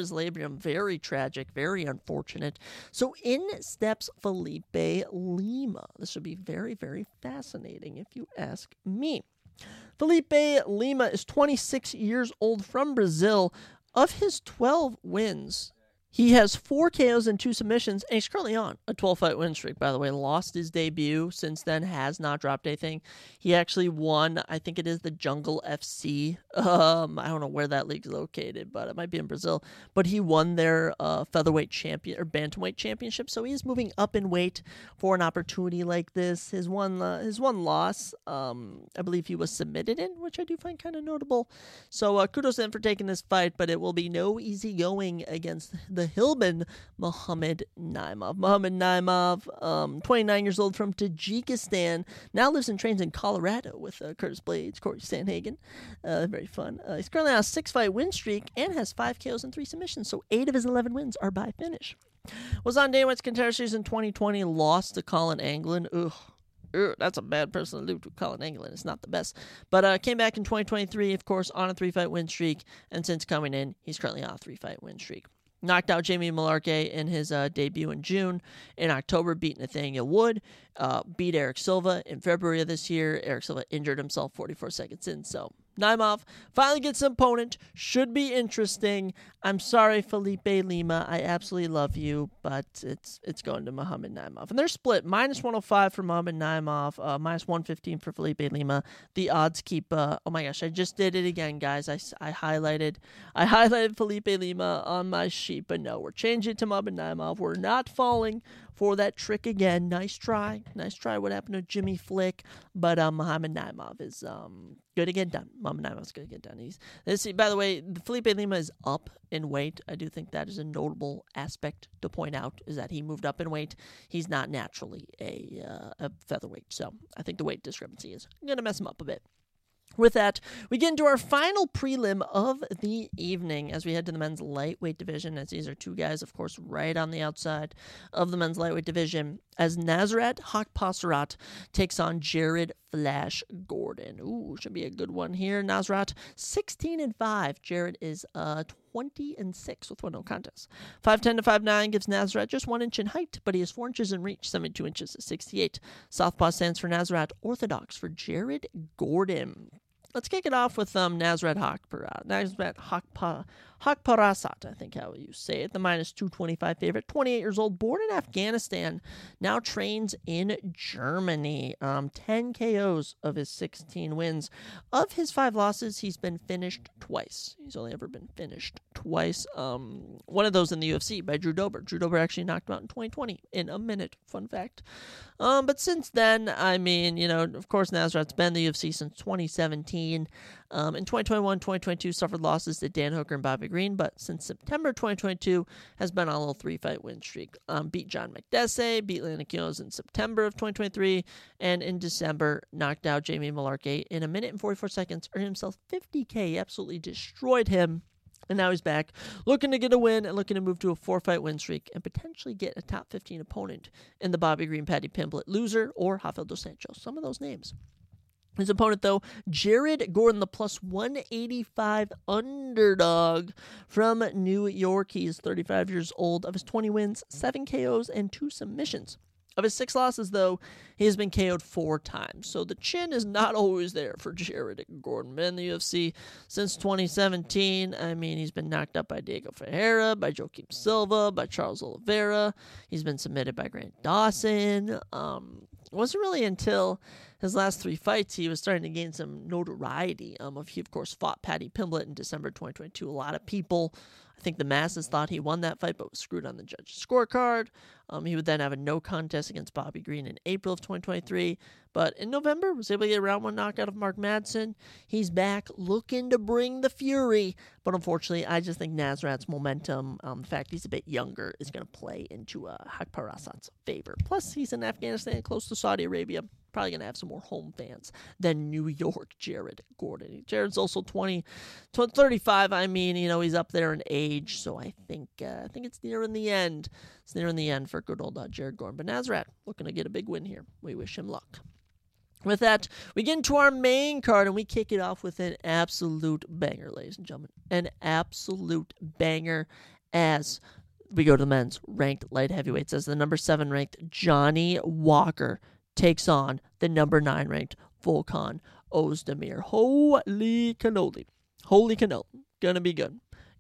Very tragic, very unfortunate. So in steps Felipe Lima. This should be very, very fascinating if you ask me. Felipe Lima is 26 years old, from Brazil. Of his 12 wins, he has 4 KOs and 2 submissions, and he's currently on a 12-fight win streak, by the way. Lost his debut, since then has not dropped anything. He actually won, I think it is the Jungle FC. I don't know where that league's located, but it might be in Brazil. But he won their featherweight champion or bantamweight championship, so he is moving up in weight for an opportunity like this. His one loss, I believe he was submitted in, which I do find kind of notable. So kudos to him for taking this fight, but it will be no easy going against the Hillman Muhammad Naimov. Muhammad Naimov, 29 years old, from Tajikistan, now lives and trains in Colorado with Curtis Blades, Corey Sandhagen. Very fun. He's currently on a 6-fight win streak and has 5 KOs and 3 submissions, so 8 of his 11 wins are by finish. Was on Dana White's Contender Series in 2020, lost to Colin Anglin. That's a bad person to lose to Colin Anglin. It's not the best. But came back in 2023, of course, on a 3-fight win streak, and since coming in, he's currently on a 3-fight win streak. Knocked out Jamie Mullarkey in his debut in June. In October, beat Nathaniel Wood. Beat Eric Silva in February of this year. Eric Silva injured himself 44 seconds in. So Naimov finally gets an opponent. Should be interesting. I'm sorry, Felipe Lima. I absolutely love you, but it's going to Muhammad Naimov. And they're split. Minus 105 for Muhammad Naimov. Minus 115 for Felipe Lima. The odds keep... oh my gosh, I just did it again, guys. I highlighted Felipe Lima on my sheet, but no, we're changing it to Muhammad Naimov. We're not falling for that trick again. Nice try. What happened to Jimmy Flick? But Muhammad Naimov is good to get done. Muhammad Naimov's good to get done. By the way, Felipe Lima is up in weight. I do think that is a notable aspect to point out, is that he moved up in weight. He's not naturally a featherweight, so I think the weight discrepancy is going to mess him up a bit. With that, we get into our final prelim of the evening as we head to the men's lightweight division, as these are 2 guys, of course, right on the outside of the men's lightweight division, as Nasrat Haqpasarat takes on Jared Flash Gordon. Ooh, should be a good one here. Nasrat 16-5. Jared is 20-6 with 1 no contest. 5'10" to 5'9" gives Nasrat just 1 inch in height, but he has 4 inches in reach, 72 inches to 68. Southpaw stance for Nasrat, orthodox for Jared Gordon. Let's kick it off with Nasrat Haqparasat, I think how you say it, the minus 225 favorite, 28 years old, born in Afghanistan, now trains in Germany. 10 KOs of his 16 wins. Of his 5 losses, he's been finished twice. He's only ever been finished twice. One of those in the UFC by Drew Dober. Drew Dober actually knocked him out in 2020 in a minute, fun fact. But since then, I mean, of course, Nasrat's been in the UFC since 2017. In 2021, 2022, suffered losses to Dan Hooker and Bobby Green, but since September 2022, has been on a little 3-fight win streak. Beat John Makdessi, beat Leon Quiñones in September of 2023, and in December, knocked out Jamie Mullarkey in 1 minute and 44 seconds, earned himself $50K, absolutely destroyed him. And now he's back, looking to get a win and looking to move to a 4-fight win streak and potentially get a top 15 opponent in the Bobby Green, Paddy Pimblett loser or Rafael dos Anjos. Some of those names His opponent, though, Jared Gordon, the plus 185 underdog from New York. He is 35 years old. Of his 20 wins, 7 KOs and 2 submissions. Of his 6 losses, though, he has been KO'd 4 times. So the chin is not always there for Jared Gordon. Been in the UFC since 2017. I mean, he's been knocked out by Diego Ferreira, by Joaquim Silva, by Charles Oliveira. He's been submitted by Grant Dawson. It wasn't really until his last 3 fights he was starting to gain some notoriety. He, of course, fought Paddy Pimblett in December 2022. A lot of people, I think the masses, thought he won that fight, but was screwed on the judge's scorecard. He would then have a no contest against Bobby Green in April of 2023. But in November, was able to get a round 1 knockout of Mark Madsen. He's back looking to bring the fury. But unfortunately, I just think Nasrat's momentum, the fact he's a bit younger, is going to play into Haqparast favor. Plus, he's in Afghanistan, close to Saudi Arabia. Probably going to have some more home fans than New York Jared Gordon. Jared's also 35. I mean, he's up there in age. So I think it's nearing the end. It's nearing the end for good old Jared Gordon. But Nasrat looking to get a big win here. We wish him luck. With that, we get into our main card, and we kick it off with an absolute banger, ladies and gentlemen. An absolute banger as we go to the men's ranked light heavyweights, as the number 7 ranked Johnny Walker takes on the number 9 ranked Volkan Ozdemir. Holy cannoli. Holy cannoli. Gonna be good.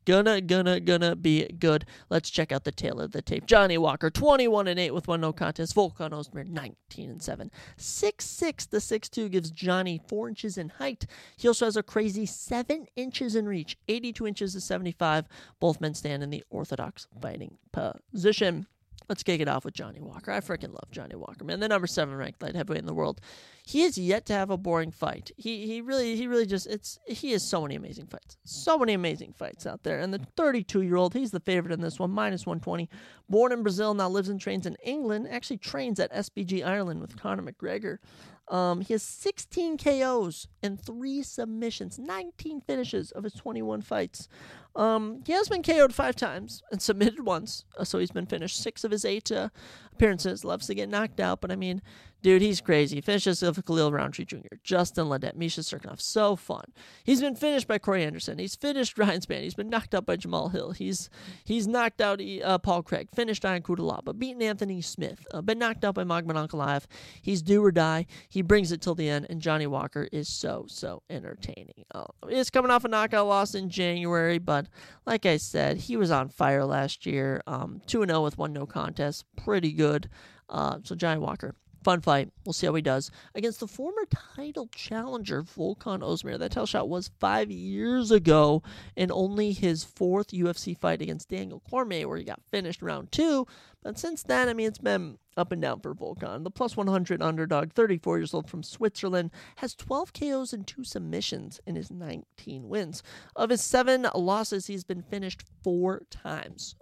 Gonna be good. Let's check out the tail of the tape. Johnny Walker, 21-8 with 1 no contest. Volkan Ozdemir, 19-7. 6'6" to 6'2" gives Johnny 4 inches in height. He also has a crazy 7 inches in reach. 82 inches to 75. Both men stand in the orthodox fighting position. Let's kick it off with Johnny Walker. I freaking love Johnny Walker, man. The number 7 ranked light heavyweight in the world. He has yet to have a boring fight. He really just, he has so many amazing fights. So many amazing fights out there. And the 32-year-old, he's the favorite in this one, minus 120. Born in Brazil, now lives and trains in England. Actually trains at SBG Ireland with Conor McGregor. He has 16 KOs and 3 submissions, 19 finishes of his 21 fights. He has been KO'd 5 times and submitted once, so he's been finished 6 of his 8 appearances. Loves to get knocked out, but I mean, dude, he's crazy. Finishes of Khalil Roundtree Jr., Justin Ledet, Misha Cirkunov. So fun. He's been finished by Corey Anderson. He's finished Ryan Spann. He's been knocked out by Jamal Hill. He's knocked out Paul Craig. Finished Ion Kudalaba. Beaten Anthony Smith. Been knocked out by Magomedov Ankalaev. He's do or die. He brings it till the end, and Johnny Walker is so entertaining. He's coming off a knockout loss in January, but like I said, he was on fire last year. 2-0 with 1 no contest. Pretty good. So Johnny Walker, fun fight. We'll see how he does against the former title challenger, Volkan Ozdemir. That title shot was 5 years ago, and only his 4th UFC fight against Daniel Cormier, where he got finished round 2. But since then, I mean, it's been up and down for Volkan. The plus 100 underdog, 34 years old from Switzerland, has 12 KOs and 2 submissions in his 19 wins. Of his 7 losses, he's been finished 4 times.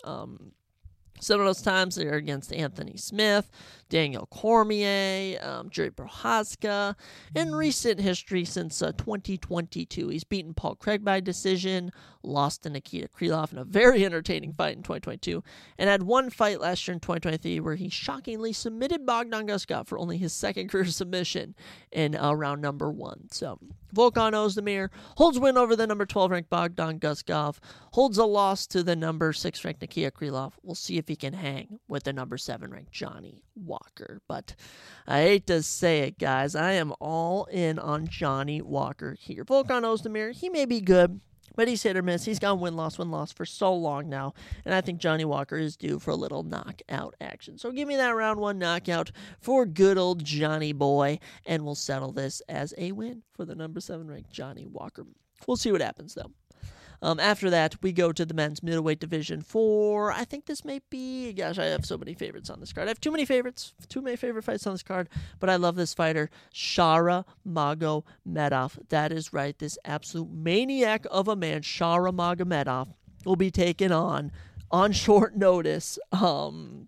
Some of those times they're against Anthony Smith, Daniel Cormier, Jiri Prochazka. In recent history, since 2022, he's beaten Paul Craig by decision, lost to Nikita Krylov in a very entertaining fight in 2022, and had 1 fight last year in 2023 where he shockingly submitted Bogdan Guskov for only his 2nd career submission in round number 1. So Volkan Ozdemir holds win over the number 12 ranked Bogdan Guskov, holds a loss to the number 6 ranked Nikita Krylov. We'll see if he can hang with the number 7 ranked Johnny Walker. But I hate to say it, guys, I am all in on Johnny Walker here. Volkan Ozdemir, he may be good, but he's hit or miss. He's gone win-loss for so long now, and I think Johnny Walker is due for a little knockout action. So give me that round 1 knockout for good old Johnny boy, and we'll settle this as a win for the number 7 ranked Johnny Walker. We'll see what happens, though. After that, we go to the men's middleweight division for, I think this may be, gosh, I have so many favorites on this card. I have too many favorites, too many favorite fights on this card, but I love this fighter, Shara Magomedov. That is right, this absolute maniac of a man, Shara Magomedov, will be taken on short notice, Antonio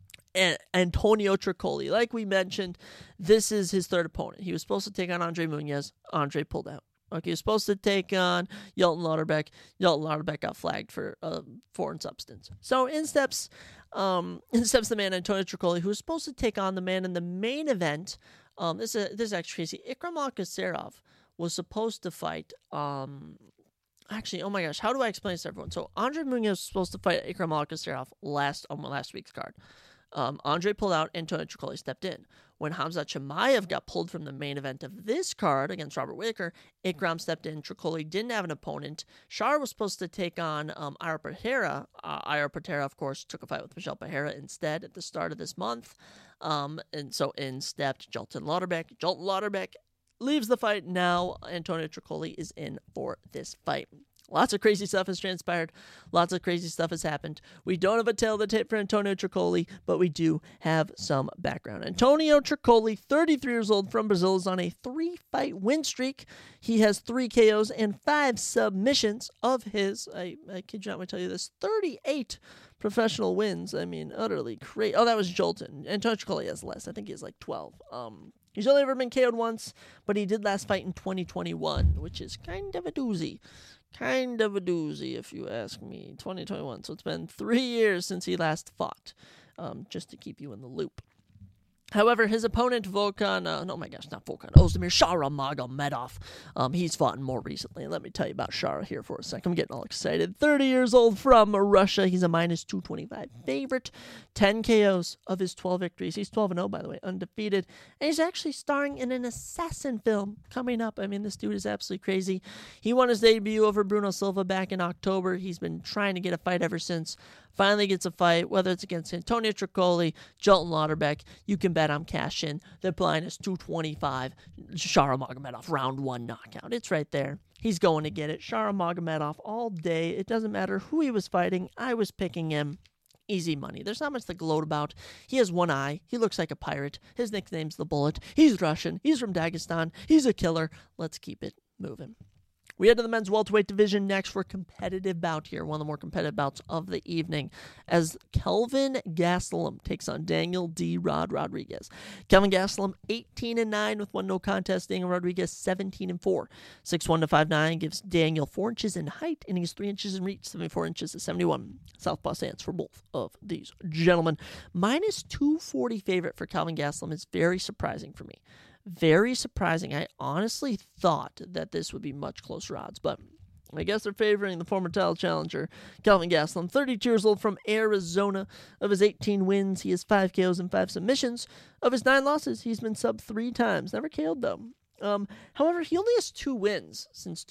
Tricoli. Like we mentioned, this is his 3rd opponent. He was supposed to take on Andre Muniz. Andre pulled out. Okay, he was supposed to take on Yelton Lauderbeck. Yelton Lauderbeck got flagged for foreign substance. So in steps the man Antonio Tricoli, who was supposed to take on the man in the main event This is actually crazy. Ikram Alkaserov was supposed to fight. Actually, oh my gosh, how do I explain this to everyone? So Andre Munoz was supposed to fight Ikram Alkaserov last week's card. Andre pulled out, Antonio Tricoli stepped in. When Hamzat Chimaev got pulled from the main event of this card against Robert Whitaker, Ikram stepped in. Tricoli didn't have an opponent. Shar was supposed to take on Ira Patera. Ira Patera, of course, took a fight with Michel Pereira instead at the start of this month. And so in stepped Jolton Lauderbeck. Jolton Lauderbeck leaves the fight. Now Antonio Tricoli is in for this fight. Lots of crazy stuff has transpired. Lots of crazy stuff has happened. We don't have a tail of the tape for Antonio Tricoli, but we do have some background. Antonio Tricoli, 33 years old, from Brazil, is on a 3-fight win streak. He has 3 KOs and 5 submissions of his, I kid you not when I tell you this, 38 professional wins. I mean, utterly crazy. Oh, that was Jolton. Antonio Tricoli has less. I think he has like 12. He's only ever been KO'd once, but he did last fight in 2021, which is kind of a doozy. Kind of a doozy, if you ask me. 2021. So it's been 3 years since he last fought, just to keep you in the loop. However, his opponent, Ozdemir Sharamagomedov, he's fought more recently. Let me tell you about Shara here for a second. I'm getting all excited. 30 years old, from Russia. He's a minus 225 favorite. 10 KOs of his 12 victories. He's 12-0, by the way, undefeated. And he's actually starring in an assassin film coming up. I mean, this dude is absolutely crazy. He won his debut over Bruno Silva back in October. He's been trying to get a fight ever since. Finally gets a fight, whether it's against Antonio Tricoli, Jolton Lauderbeck. You can bet I'm cashing. The blind is 225. Sharamagomedov, round 1 knockout. It's right there. He's going to get it. Sharamagomedov all day. It doesn't matter who he was fighting. I was picking him. Easy money. There's not much to gloat about. He has one eye. He looks like a pirate. His nickname's the Bullet. He's Russian. He's from Dagestan. He's a killer. Let's keep it moving. We head to the men's welterweight division next for a competitive bout here, one of the more competitive bouts of the evening, as Kelvin Gastelum takes on Daniel D. Rodriguez. Kelvin Gastelum, 18-9 with 1 no contest. Daniel Rodriguez, 17-4. 6'1" to 5'9", gives Daniel 4 inches in height, and he's 3 inches in reach, 74 inches to 71. Southpaw stance for both of these gentlemen. Minus 240 favorite for Kelvin Gastelum is very surprising for me. Very surprising. I honestly thought that this would be much closer odds, but I guess they're favoring the former title challenger, Kelvin Gastelum, 32 years old, from Arizona. Of his 18 wins, he has 5 KOs and 5 submissions. Of his 9 losses, he's been subbed 3 times. Never KO'd, though. However, he only has 2 wins since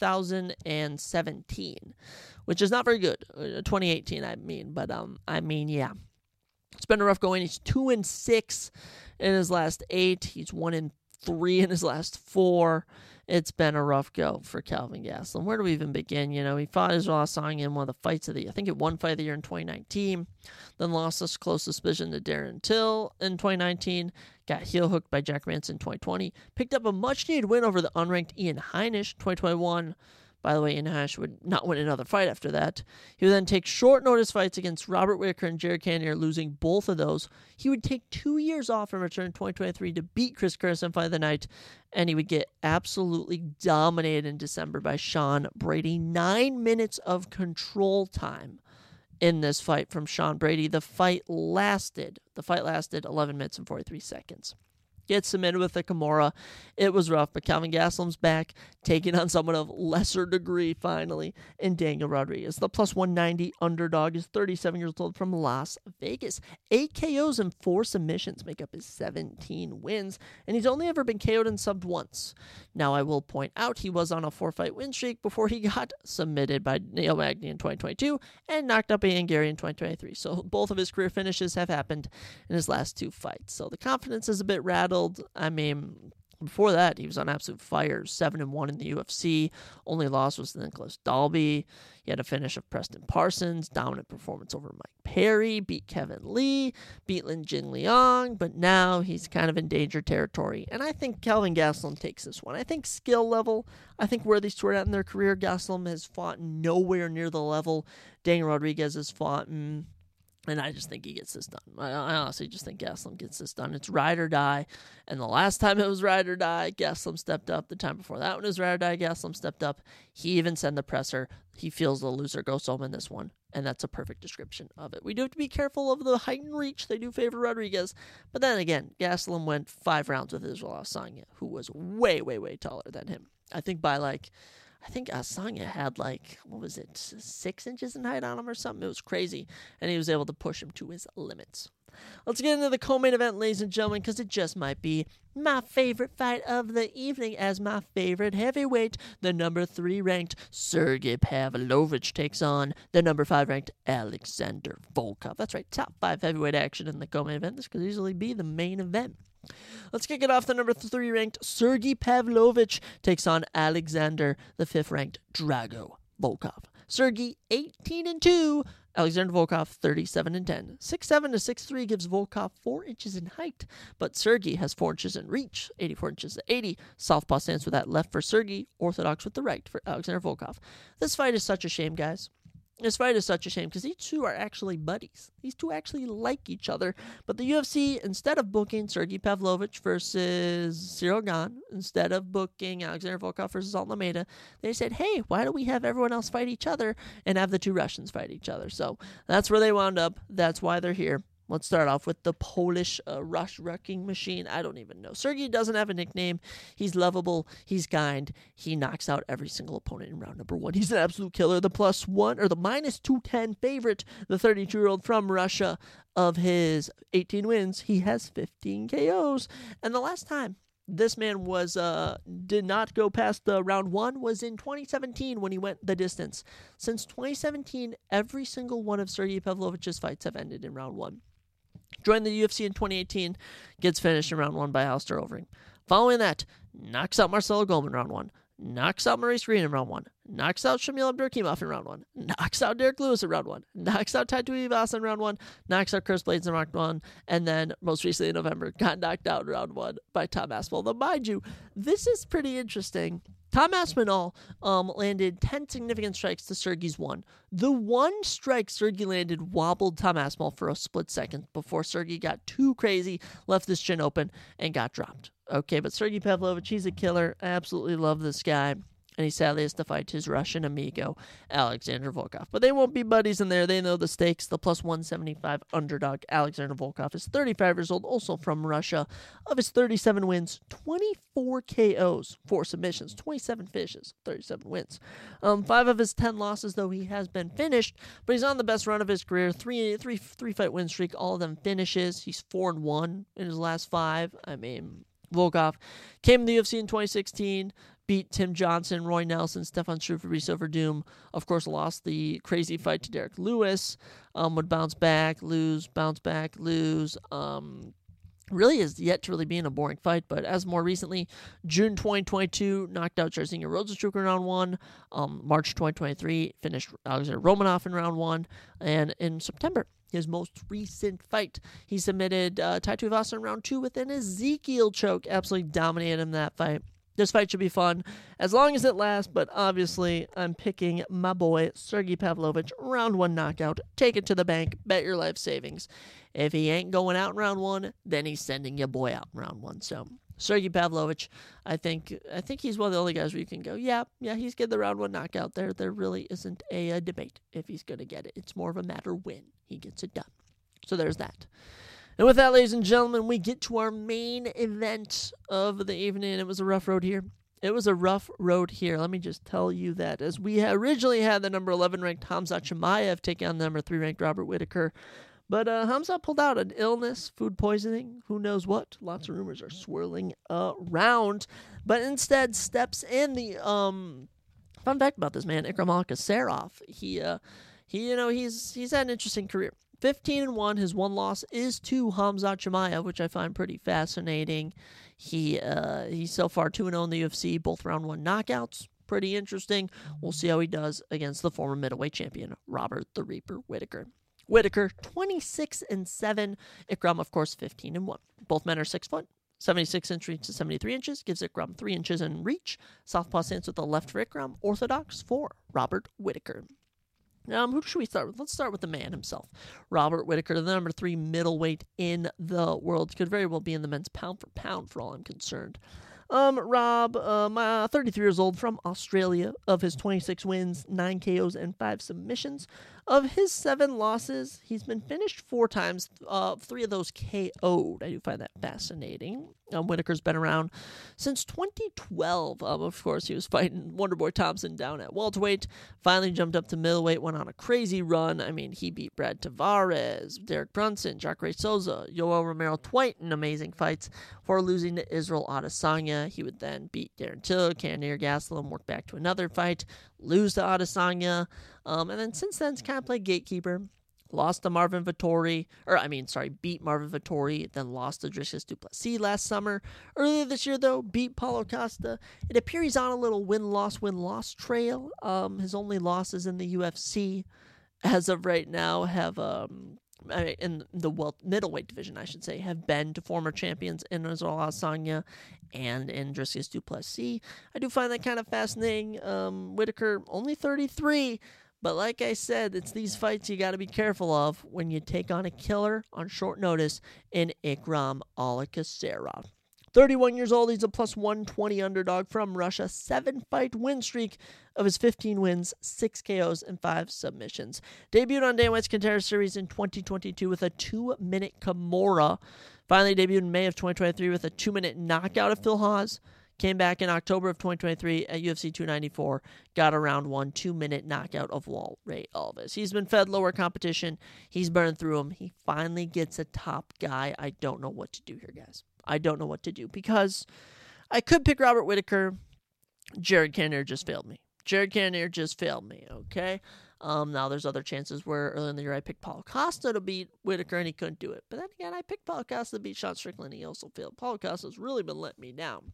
2017, which is not very good. 2018, I mean, but yeah. It's been a rough going. He's 2-6 in his last 8. He's 1-3 in his last 4. It's been a rough go for Kelvin Gastelum. Where do we even begin? You know, he fought Israel Adesanya in one of the fights of the, I think it won fight of the year in 2019. Then lost a close suspicion to Darren Till in 2019. Got heel hooked by Jack Manson in 2020. Picked up a much needed win over the unranked Ian Heinisch 2021. By the way, Ian Heinisch would not win another fight after that. He would then take short notice fights against Robert Whitaker and Jared Cannonier, losing both of those. He would take 2 years off and return in 2023 to beat Chris Curtis in Fight of the Night, and he would get absolutely dominated in December by Sean Brady. 9 minutes of control time in this fight from Sean Brady. The fight lasted 11 minutes and 43 seconds. Gets submitted with a Kimura. It was rough, but Kelvin Gastelum's back, taking on someone of lesser degree, finally, in Daniel Rodriguez. The plus 190 underdog is 37 years old, from Las Vegas. 8 KOs and 4 submissions make up his 17 wins, and he's only ever been KO'd and subbed once. Now, I will point out he was on a 4-fight win streak before he got submitted by Neil Magny in 2022 and knocked up Ian Gary in 2023. So both of his career finishes have happened in his last 2 fights. So the confidence is a bit rattled. I mean, before that, he was on absolute fire, 7-1 in the UFC. Only loss was to Nicholas Dalby. He had a finish of Preston Parsons, dominant performance over Mike Perry, beat Kevin Lee, beat Lin Jin Liang, but now he's kind of in danger territory. And I think Kelvin Gastelum takes this one. I think skill level, I think where these two are at in their career, Gastelum has fought nowhere near the level Daniel Rodriguez has fought. And I just think he gets this done. I honestly just think Gastelum gets this done. It's ride or die. And the last time it was ride or die, Gastelum stepped up. The time before that one was ride or die, Gastelum stepped up. He even said in the presser, he feels the loser goes home in this one. And that's a perfect description of it. We do have to be careful of the height and reach. They do favor Rodriguez. But then again, Gastelum went 5 rounds with Israel Adesanya, who was way, way, way taller than him. I think Adesanya had 6 inches in height on him or something. It was crazy. And he was able to push him to his limits. Let's get into the co-main event, ladies and gentlemen, because it just might be my favorite fight of the evening as my favorite heavyweight. The number 3 ranked Sergey Pavlovich takes on the number 5 ranked Alexander Volkov. That's right, top 5 heavyweight action in the co-main event. This could easily be the main event. Let's kick it off. The number 3 ranked Sergey Pavlovich takes on Alexander, the 5th ranked Drago Volkov. Sergey 18-2. Alexander Volkov 37-10. 6'7" to 6'3 gives Volkov 4 inches in height, but Sergey has 4 inches in reach, 84 inches to 80. Southpaw stance with that left for Sergey, orthodox with the right for Alexander Volkov. This fight is such a shame, guys. This fight is such a shame because these two are actually buddies. These two actually like each other. But the UFC, instead of booking Sergey Pavlovich versus Cyril Gane, instead of booking Alexander Volkov versus Alton Almeida, they said, hey, why don't we have everyone else fight each other and have the 2 Russians fight each other? So that's where they wound up. That's why they're here. Let's start off with the Polish wrecking machine. I don't even know. Sergey doesn't have a nickname. He's lovable. He's kind. He knocks out every single opponent in round number 1. He's an absolute killer. The minus 210 favorite, the 32-year-old from Russia. Of his 18 wins, he has 15 KOs. And the last time this man did not go past round 1 was in 2017 when he went the distance. Since 2017, every single one of Sergey Pavlovich's fights have ended in round 1. Joined the UFC in 2018, gets finished in round 1 by Alistair Overeem. Following that, knocks out Marcelo Golman in round 1, knocks out Maurice Green in round 1, knocks out Shamil Abdurakhimov in round 1, knocks out Derek Lewis in round 1, knocks out Tai Tuivasa in round 1, knocks out Chris Blades in round 1, and then most recently in November, got knocked out in round 1 by Tom Aspinall. Now, mind you, this is pretty interesting. Tom Aspinall landed 10 significant strikes to Sergey's 1. The 1 strike Sergey landed wobbled Tom Aspinall for a split second before Sergey got too crazy, left his chin open, and got dropped. Okay, but Sergey Pavlovich, he's a killer. I absolutely love this guy. And he sadly has to fight his Russian amigo, Alexander Volkov. But they won't be buddies in there. They know the stakes. The plus 175 underdog, Alexander Volkov, is 35 years old, also from Russia. Of his 37 wins, 24 KOs, 4 submissions, 27 finishes, 37 wins. 5 of his 10 losses, though, he has been finished. But he's on the best run of his career. Three fight win streak, all of them finishes. He's 4-1 in his last 5. I mean, Volkov came to the UFC in 2016. Beat Tim Johnson, Roy Nelson, Stefan Struve, Fabricio Verdum. Of course, lost the crazy fight to Derek Lewis. Would bounce back, lose, bounce back, lose. Really is yet to really be in a boring fight, but as more recently, June 2022, knocked out Jairzinho Rozenstruik in round 1. March 2023, finished Alexander Romanov in round 1. And in September, his most recent fight, he submitted Tai Tuivasa in round 2 with an Ezekiel choke. Absolutely dominated him that fight. This fight should be fun as long as it lasts, but obviously I'm picking my boy Sergey Pavlovich, round 1 knockout. Take it to the bank, bet your life savings. If he ain't going out in round 1, then he's sending your boy out in round 1. So Sergey Pavlovich, I think he's one of the only guys where you can go, yeah, he's getting the round 1 knockout there. There really isn't a debate if he's going to get it. It's more of a matter when he gets it done. So there's that. And with that, ladies and gentlemen, we get to our main event of the evening. It was a rough road here. Let me just tell you that. As we originally had the number 11 ranked Khamzat Chimaev taking on the number 3 ranked Robert Whittaker. But Khamzat pulled out an illness, food poisoning, who knows what. Lots of rumors are swirling around. But instead steps in the fun fact about this man, Ikram Alkasarov. He's had an interesting career. 15-1, his 1 loss is to Khamzat Chimaev, which I find pretty fascinating. He's so far 2-0 in the UFC, both round 1 knockouts. Pretty interesting. We'll see how he does against the former middleweight champion, Robert the Reaper Whittaker. Whittaker, 26-7. Ikram, of course, 15-1. Both men are 6 foot. 76 inches to 73 inches gives Ikram 3 inches in reach. Southpaw stance with the left for Ikram. Orthodox for Robert Whittaker. Who should we start with? Let's start with the man himself, Robert Whitaker, the number 3 middleweight in the world. Could very well be in the men's pound for pound for all I'm concerned. Rob, 33 years old, from Australia. Of his 26 wins, 9 KOs, and 5 submissions. Of his 7 losses, he's been finished 4 times, 3 of those KO'd. I do find that fascinating. Whitaker's been around since 2012. Of course, he was fighting Wonderboy Thompson down at welterweight. Finally jumped up to middleweight, went on a crazy run. I mean, he beat Brad Tavares, Derek Brunson, Jacare Souza, Yoel Romero Twite in amazing fights before losing to Israel Adesanya. He would then beat Darren Till, Cannonier Gastelum, work back to another fight, lose to Adesanya. And then since then, he's kind of played gatekeeper. Lost to Marvin Vettori, beat Marvin Vettori, then lost to Dricus du Plessis last summer. Earlier this year, though, beat Paulo Costa. It appears he's on a little win-loss trail. His only losses in the UFC, as of right now, have in the middleweight division, I should say, have been to former champions in Israel Adesanya and in Dricus du Plessis. I do find that kind of fascinating. Whitaker, only 33. But like I said, it's these fights you got to be careful of when you take on a killer on short notice in Ikram Alakasarov. 31 years old, he's a plus 120 underdog from Russia. 7-fight win streak. Of his 15 wins, 6 KOs, and 5 submissions. Debuted on Dana White's Contender Series in 2022 with a 2-minute Kimura. Finally debuted in May of 2023 with a 2-minute knockout of Phil Hawes. Came back in October of 2023 at UFC 294, got a round 1 2-minute knockout of Ray Alves. He's been fed lower competition. He's burned through him. He finally gets a top guy. I don't know what to do here, guys. I don't know what to do because I could pick Robert Whitaker. Jared Cannonier just failed me. Okay? Now there's other chances where earlier in the year I picked Paulo Costa to beat Whitaker and he couldn't do it. But then again, I picked Paulo Costa to beat Sean Strickland and he also failed. Paulo Costa's really been letting me down.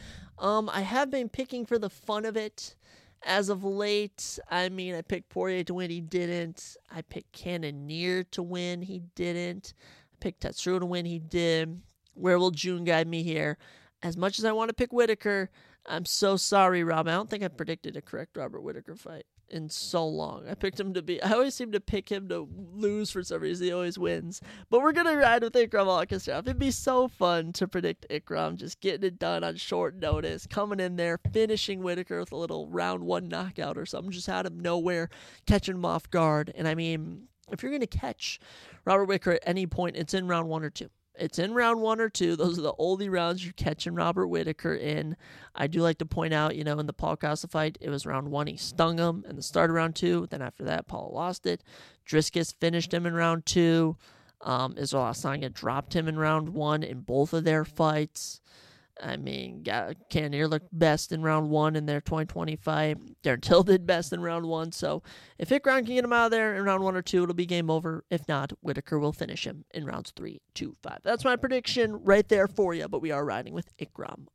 I have been picking for the fun of it as of late. I mean, I picked Poirier to win, he didn't. I picked Cannonier to win, he didn't. I picked Tetsuya to win, he did. Where will June guide me here? As much as I want to pick Whitaker, I'm so sorry, Rob. I don't think I predicted a correct Robert Whitaker fight in so long. I always seem to pick him to lose for some reason. He always wins. But we're going to ride with Ikram Alakasarov. It'd be so fun to predict Ikram, just getting it done on short notice, coming in there, finishing Whitaker with a little round 1 knockout or something, just out of nowhere, catching him off guard. And I mean, if you're going to catch Robert Whitaker at any point, it's in round 1 or 2. It's in round 1 or 2. Those are the only rounds you're catching Robert Whitaker in. I do like to point out, in the Paul Costa fight, it was round 1. He stung him in the start of round 2. Then after that, Paul lost it. Dricus finished him in round 2. Israel Adesanya dropped him in round 1 in both of their fights. I mean, Cannonier looked best in round 1 in their 2020 fight. Darren Till did best in round 1. So if Ikram can get him out of there in round 1 or 2, it'll be game over. If not, Whitaker will finish him in rounds 3 to 5. That's my prediction right there for you. But we are riding with Ikram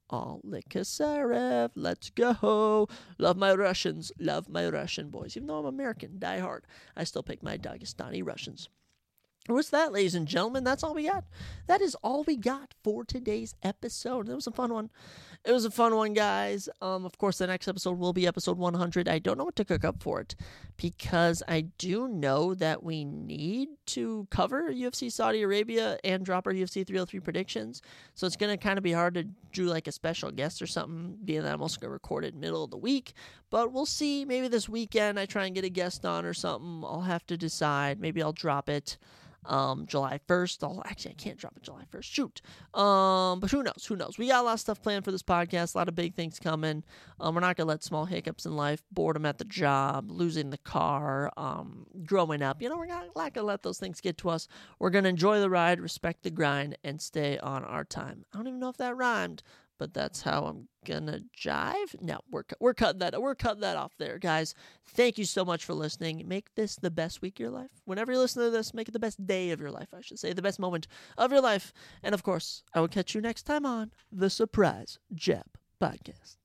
Alakasarov. Let's go. Love my Russians. Love my Russian boys. Even though I'm American, die hard, I still pick my Dagestani Russians. What's that, ladies and gentlemen? That's all we got. That is all we got for today's episode. It was a fun one. It was a fun one, guys. Of course, the next episode will be episode 100. I don't know what to cook up for it because I do know that we need to cover UFC Saudi Arabia and drop our UFC 303 predictions. So it's going to kind of be hard to do like a special guest or something, being that I'm also going to record it middle of the week. But we'll see. Maybe this weekend I try and get a guest on or something. I'll have to decide. Maybe I'll drop it July 1st. I can't drop it July 1st. Shoot. But who knows? We got a lot of stuff planned for this podcast. A lot of big things coming. We're not going to let small hiccups in life, boredom at the job, losing the car, growing up. We're not going to let those things get to us. We're going to enjoy the ride, respect the grind, and stay on our time. I don't even know if that rhymed, but that's how I'm gonna jive. No, we're cutting that off there, guys. Thank you so much for listening. Make this the best week of your life. Whenever you listen to this, make it the best day of your life, I should say. The best moment of your life. And of course, I will catch you next time on the Surprise Jab Podcast.